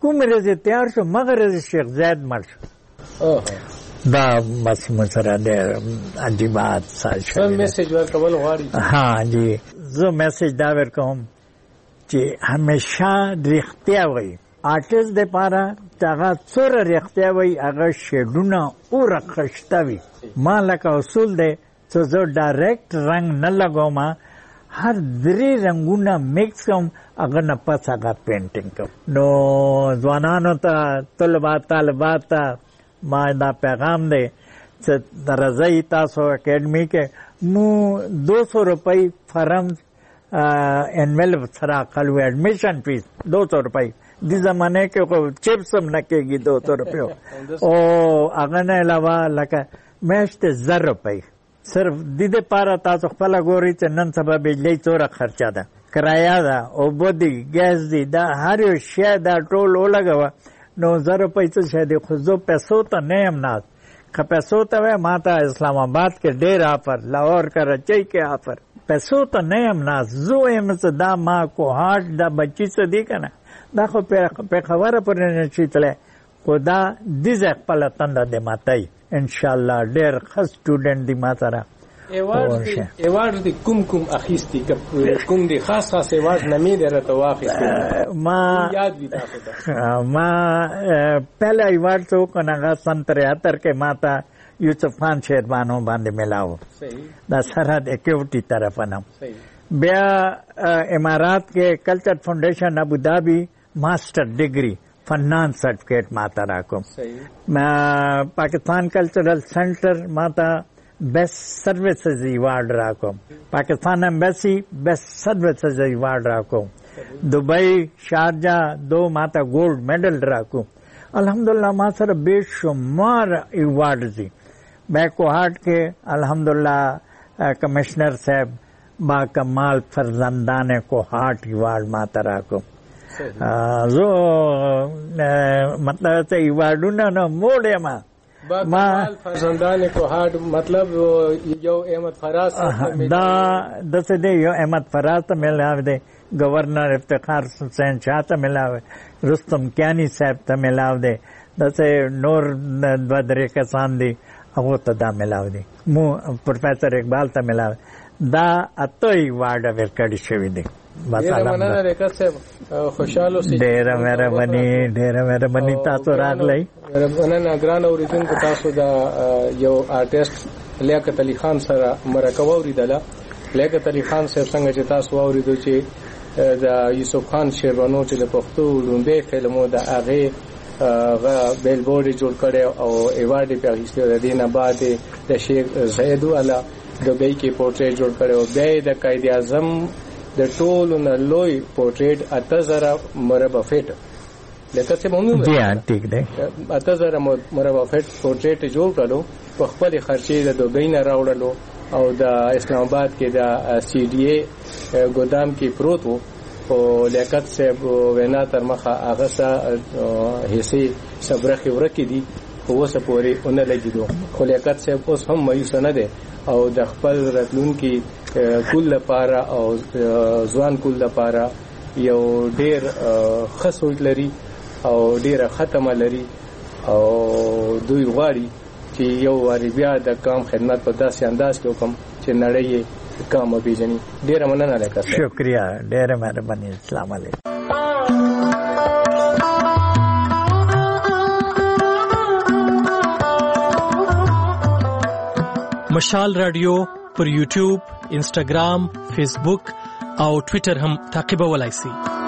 مگر شیخ زید مړ شو دا بس مسره ډېر عجیبات سال شو. میسج ورکول غواړي؟ ها جی زه میسج دا ورکوم چې همیشه رښتیا وایي آرټیست د پاره هغه څوره رښتیا وایي هغه شیډونه اوره خشته وي. ما لکه اصول دی چې زه ډایرکټ رنګ نه لګوم هر 3 رنګونه میکس کوم هغه نه پس هغه پینټینګ کوم. نو ځوانانو ته طالبات ته ما دا پیغام دی چې درځي تاسو اکیډمي کې مو 200 روپۍ فرم انویلپ سره خلو ایڈمیشن فیس 200 روپۍ د زمانه کې خو چپس هم نه کېږي 200 روپیو او هغه نه علاوه لکه میاشت 1000 روپۍ صرف د دې لپاره تاسو خپل ګوري چې نن سبا بجلی څوره خرچه ده کرایه ده او بودی ګیس دی دا هر یو شی دا ټول ولګوه نو زر پیسې شه دي خو زه پیسو ته نه یم ناز که پیسو ته وای ما ته اسلام آباد کې ډېر آفر لاهور کراچۍ کې آفر پیسو ته نه یم ناز زه وایم چې دا ما کوهاټ دا بچی څه دی که نه دا خو پېښوره پورې نشي تللی خو دا دې ځای خپله تنده دې ماتوي انشاءالله ډېر ښه سټوډنټ دی ما سره ایوارډ دی کوم اخیستی کوم دی خاص ایوارډ نمی دی راته واخیستی ما یاد وي تاسو ته ما پہلا ایوارډ تو کناغه سن 73 کې ما ته یوسف خان شیربانو باندې ملاو دا سرحد ایکټیویټی طرف نه بیا امارات کې کلچر فاؤنڈیشن ابوظہبی ماسٹر ڈگری فنان سرٹیفکیٹ ماتا راکم پاکستان کلچرل سینٹر ماتا بیسٹ سروسز ایوارڈ راکم پاکستان ایمبیسی بیسٹ سروسز ایوارڈ راکم دبئی شارجہ 2 ماتا گولڈ میڈل راکم الحمدللہ ما سر بے شمار ایوارڈ دی بیکوہارٹ کے الحمدللہ کمشنر صاحب با کمال فرزندان کوہاٹ ایوارڈ ماتا راکم زو مطلب ته ایوارډونه نه موړې ما فرزندان کوهاټ مطلب یو احمد فراز دا دسه دی یو احمد فراز ته ملاو دی گورنر افتخار حسین شاه ته ملاو رستم کیانی صاحب ته ملاو دی دسه نور بدر کسان دی هغه ته دا ملاو دی مو پروفیسر اقبال ته ملاو دا اته ایوارډ ورکړی شوی دی خوشاله سي ډېر مهرباني تاسو راغلی مننه ګران اوریدونکو تاسو دا یو آرټیست لیاقت علي خان سره مرکه اوریدله لیاقت علي خان صاحب څنګه چې تاسو اوریدو چې دا یوسف خان شیربانو چې د پښتو لومبه فلمو د هغه بیل بورډ جوړ کړي او ایوارډ په اخیستو د دینه بعد د شیخ زید والا د بیل کې پورټریټ جوړ کړي او بیا د قائد اعظم د ټولو نه لوی پورټریټ 8000 مربع فټ لکه څه مونږ ټیک دی 8000 مربع فټ پورټریټ جوړ کړو په خپل خرچې د دوبۍ نه راوړلو او د اسلام آباد کې د سی ډي اي ګودام کې پروت وو او لیاقت صاحب وینا تر مخه هغه سه حصے صبرخي ورکې دي اوسه پورې اونې لګیدو خو لیاقت صاحب اوس هم مایوس نه دي او د خپل راتلونکي کول لپاره او ځوان کول لپاره یو ډیر خصوص لري او ډیره ختمه لري او دوی غواړي چې یو واری بیا د کام خدمت په داسې انداز کې وکم چې نړۍ کام وبېژني ډیره مننه لیاقت شکریا ډیره مهرباني السلام علیکم مشال رادیو پر یوټیوب انسټاګرام فیسبوک او ټوئیټر هم تعقیبولای شئ